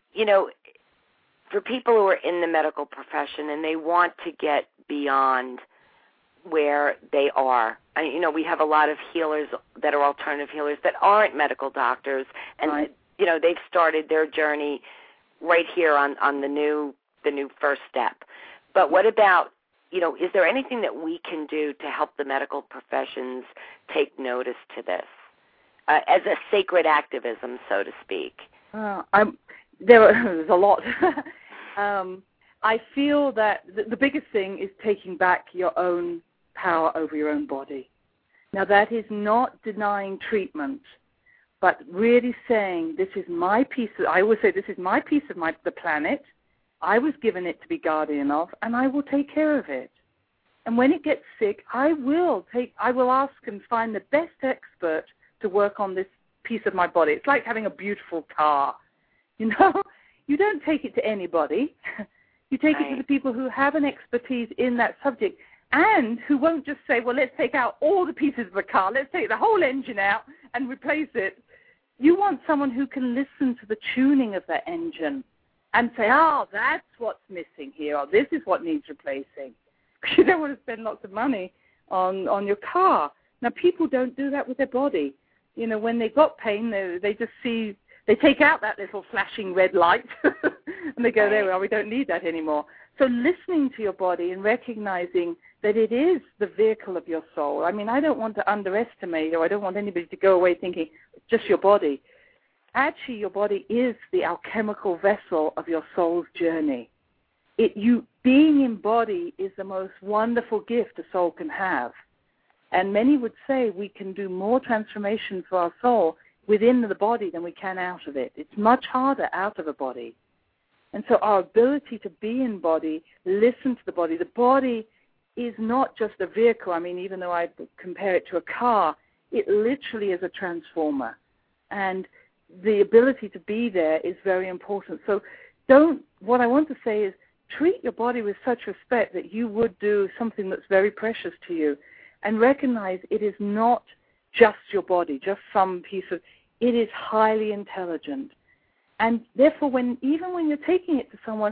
for people who are in the medical profession and they want to get beyond where they are. We have a lot of healers that are alternative healers that aren't medical doctors, and they've started their journey right here on the new first step. But what about, is there anything that we can do to help the medical professions take notice to this as a sacred activism, so to speak? There's a lot. I feel that the biggest thing is taking back your own power over your own body. Now, that is not denying treatment, but really saying, this is my piece. I always say, this is my piece of the planet. I was given it to be guardian of, and I will take care of it. And when it gets sick, I will ask and find the best expert to work on this piece of my body. It's like having a beautiful car. You don't take it to anybody. You take it to the people who have an expertise in that subject, and who won't just say, well, let's take out all the pieces of the car, let's take the whole engine out and replace it. You want someone who can listen to the tuning of that engine and say, that's what's missing here, or this is what needs replacing. Because you don't want to spend lots of money on your car. Now, people don't do that with their body. When they got pain, they just they take out that little flashing red light and they go, there we are, we don't need that anymore. So listening to your body and recognizing that it is the vehicle of your soul. I don't want to underestimate, or I don't want anybody to go away thinking it's just your body. Actually, your body is the alchemical vessel of your soul's journey. Being in body is the most wonderful gift a soul can have. And many would say we can do more transformation for our soul within the body than we can out of it. It's much harder out of a body. And so our ability to be in body, listen to the body is not just a vehicle. Even though I compare it to a car, it literally is a transformer. And the ability to be there is very important. So what I want to say is treat your body with such respect that you would do something that's very precious to you, and recognize it is not just your body, just some piece of, it is highly intelligent. And therefore, even when you're taking it to someone,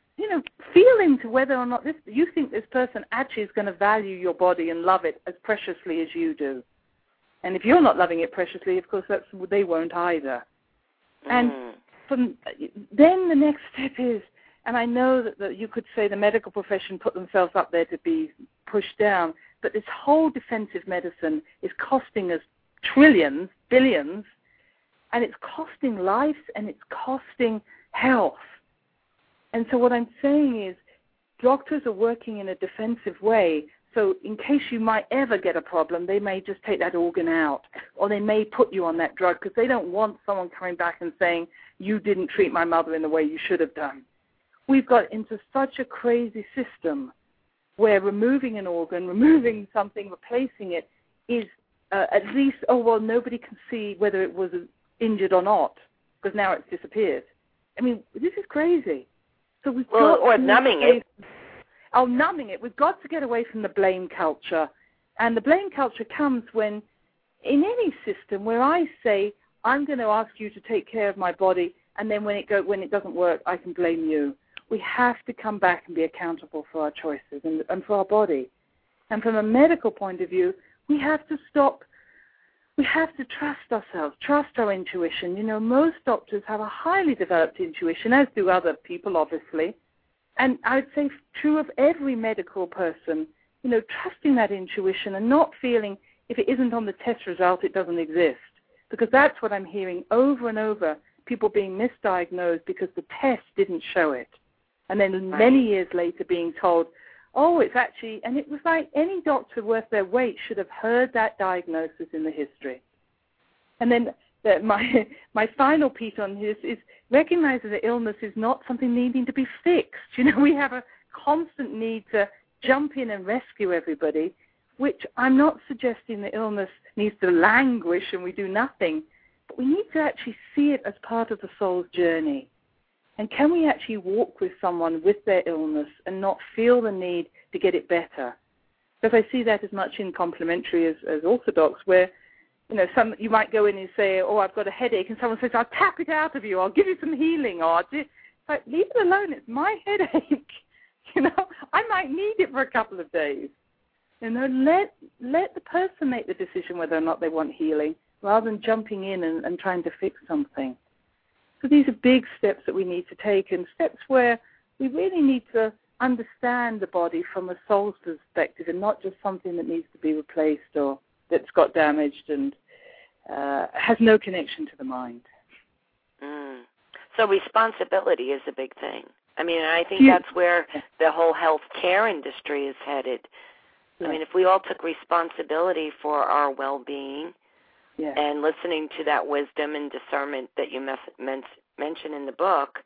feel into whether or not you think this person actually is going to value your body and love it as preciously as you do. And if you're not loving it preciously, of course, they won't either. And then the next step is, and I know that you could say the medical profession put themselves up there to be pushed down, but this whole defensive medicine is costing us trillions, billions, and it's costing lives and it's costing health. And so what I'm saying is doctors are working in a defensive way. So in case you might ever get a problem, they may just take that organ out, or they may put you on that drug because they don't want someone coming back and saying, you didn't treat my mother in the way you should have done. We've got into such a crazy system where removing an organ, removing something, replacing it is at least, nobody can see whether it was injured or not because now it's disappeared. I mean, this is crazy. So we've got numbing it. Numbing it. We've got to get away from the blame culture. And the blame culture comes when, in any system where I say, I'm going to ask you to take care of my body, and then when it doesn't work, I can blame you. We have to come back and be accountable for our choices and for our body. And from a medical point of view, we have to stop. We have to trust ourselves, trust our intuition. Most doctors have a highly developed intuition, as do other people, obviously. And I'd say true of every medical person, trusting that intuition and not feeling if it isn't on the test result, it doesn't exist. Because that's what I'm hearing over and over, people being misdiagnosed because the test didn't show it. And then many years later being told, it's actually, and it was like any doctor worth their weight should have heard that diagnosis in the history. And then my final piece on this is recognizing that illness is not something needing to be fixed. We have a constant need to jump in and rescue everybody, which I'm not suggesting that illness needs to languish and we do nothing, but we need to actually see it as part of the soul's journey. And can we actually walk with someone with their illness and not feel the need to get it better? Because I see that as much in complementary as orthodox, where you might go in and say, I've got a headache, and someone says, I'll tap it out of you, I'll give you some healing, or leave it alone, it's my headache. I might need it for a couple of days. Let the person make the decision whether or not they want healing, rather than jumping in and trying to fix something. So these are big steps that we need to take, and steps where we really need to understand the body from a soul's perspective and not just something that needs to be replaced or that's got damaged and has no connection to the mind. So responsibility is a big thing. I mean, I think that's where the whole health care industry is headed. Yeah. I mean, if we all took responsibility for our well-being, and listening to that wisdom and discernment that you mention in the book,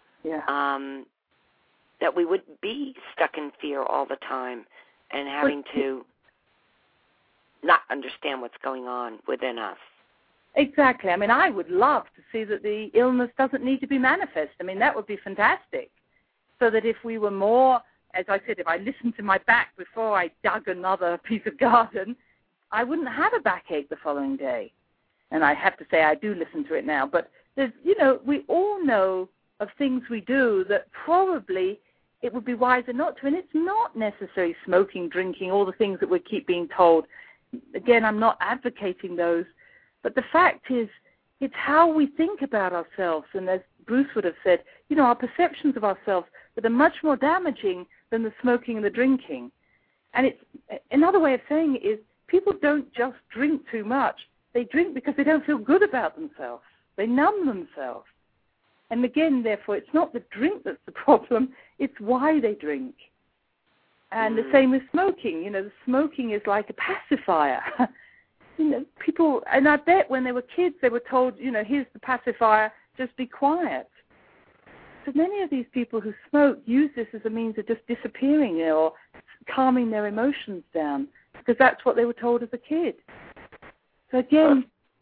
that we would be stuck in fear all the time and having to not understand what's going on within us. Exactly. I mean, I would love to see that the illness doesn't need to be manifest. I mean, that would be fantastic. So that if we were more, as I said, if I listened to my back before I dug another piece of garden, I wouldn't have a backache the following day. And I have to say I do listen to it now. But, we all know of things we do that probably it would be wiser not to. And it's not necessarily smoking, drinking, all the things that we keep being told. Again, I'm not advocating those. But the fact is, it's how we think about ourselves. And as Bruce would have said, our perceptions of ourselves that are much more damaging than the smoking and the drinking. And it's another way of saying it is, people don't just drink too much. They drink because they don't feel good about themselves. They numb themselves. And again, therefore, it's not the drink that's the problem. It's why they drink. And the same with smoking. The smoking is like a pacifier. People, and I bet when they were kids, they were told, here's the pacifier, just be quiet. So many of these people who smoke use this as a means of just disappearing or calming their emotions down, because that's what they were told as a kid. So again, let's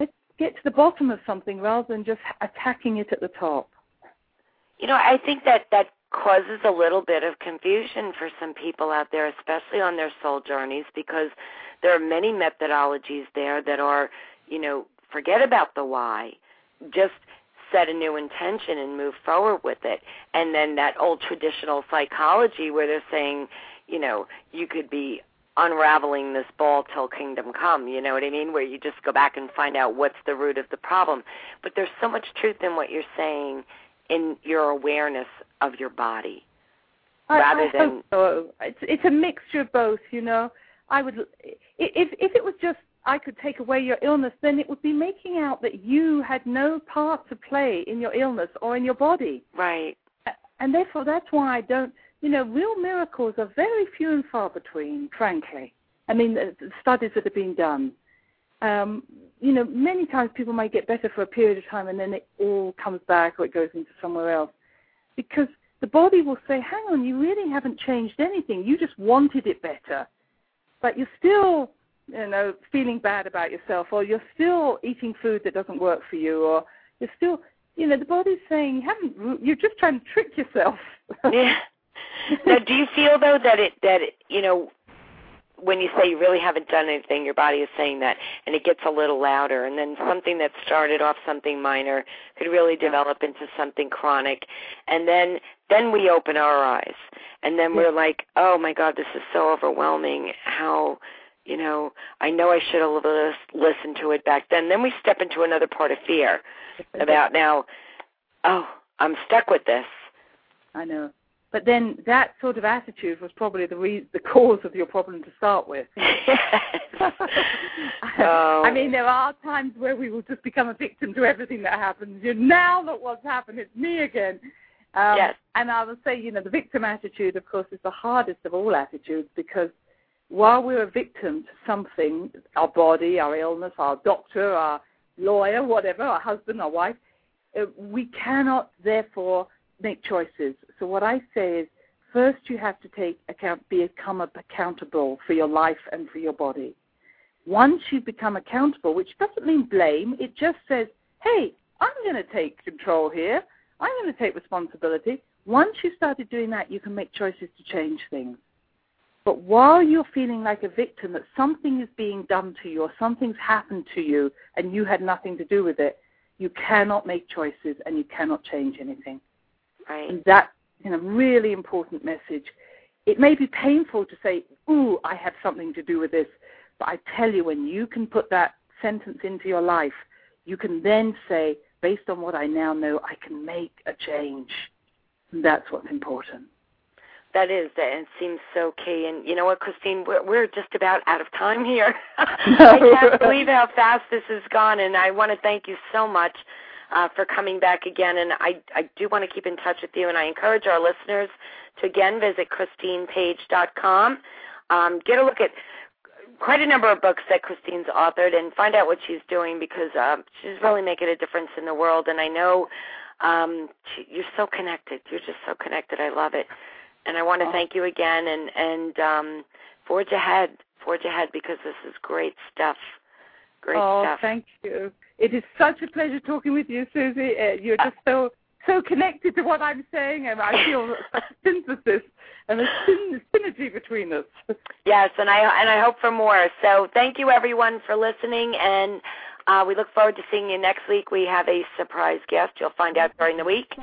get to the bottom of something rather than just attacking it at the top. I think that causes a little bit of confusion for some people out there, especially on their soul journeys, because there are many methodologies there that are, forget about the why, just set a new intention and move forward with it. And then that old traditional psychology where they're saying, you could be unraveling this ball till kingdom come, you know what I mean, where you just go back and find out what's the root of the problem. But there's so much truth in what you're saying in your awareness of your body. I hope so. It's a mixture of both, I would, if it was just I could take away your illness, then it would be making out that you had no part to play in your illness or in your body. Right. And therefore, that's why I don't, real miracles are very few and far between, frankly. I mean, the studies that are being done. Many times people might get better for a period of time and then it all comes back or it goes into somewhere else. Because the body will say, hang on, you really haven't changed anything. You just wanted it better. But you're still, feeling bad about yourself, or you're still eating food that doesn't work for you, or you're still, the body's saying, you're just trying to trick yourself. Yeah. Now, do you feel, though, that when you say you really haven't done anything, your body is saying that, and it gets a little louder, and then something that started off something minor could really develop into something chronic, and then we open our eyes, and then we're like, oh, my God, this is so overwhelming. How, I know I should have listened to it back then. Then we step into another part of fear about now, oh, I'm stuck with this. I know. But then that sort of attitude was probably the cause of your problem to start with. I mean, there are times where we will just become a victim to everything that happens. Now that what's happened, it's me again. Yes. And I will say, the victim attitude, of course, is the hardest of all attitudes, because while we're a victim to something, our body, our illness, our doctor, our lawyer, whatever, our husband, our wife, we cannot, therefore, make choices. So what I say is, first you have to become accountable for your life and for your body. Once you become accountable, which doesn't mean blame, it just says, hey, I'm going to take control here. I'm going to take responsibility. Once you started doing that, you can make choices to change things. But while you're feeling like a victim, that something is being done to you or something's happened to you and you had nothing to do with it, you cannot make choices and you cannot change anything. Right. And that's a really important message. It may be painful to say, ooh, I have something to do with this, but I tell you, when you can put that sentence into your life, you can then say, based on what I now know, I can make a change. And that's what's important. That is, and it seems so key. And you know what, Christine, we're just about out of time here. No. I can't believe how fast this has gone, and I want to thank you so much for coming back again. And I do want to keep in touch with you, and I encourage our listeners to, again, visit ChristinePage.com. Get a look at quite a number of books that Christine's authored and find out what she's doing, because she's really making a difference in the world. And I know you're so connected. You're just so connected. I love it. And I want to thank you again, and forge ahead, because this is great stuff. Great stuff. Oh, thank you. It is such a pleasure talking with you, Susie. You're just so connected to what I'm saying, and I feel a synthesis and a synergy between us. Yes, and I hope for more. So thank you, everyone, for listening, and we look forward to seeing you next week. We have a surprise guest. You'll find out during the week.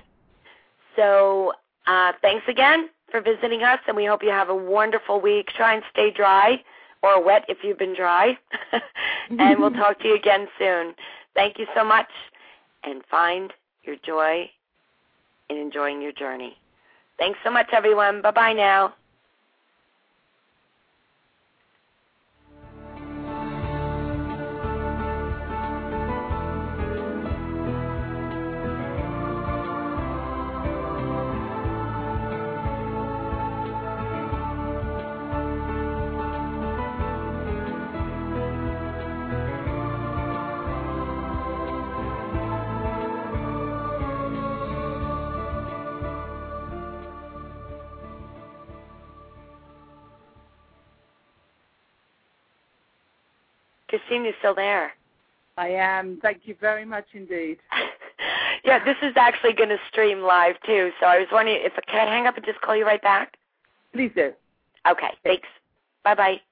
So thanks again for visiting us, and we hope you have a wonderful week. Try and stay dry, or wet if you've been dry, and we'll talk to you again soon. Thank you so much, and find your joy in enjoying your journey. Thanks so much, everyone. Bye-bye now. Christine, you're still there. I am. Thank you very much indeed. Yeah, this is actually going to stream live, too. So I was wondering, can I hang up and just call you right back? Please do. Okay, thanks. Bye-bye.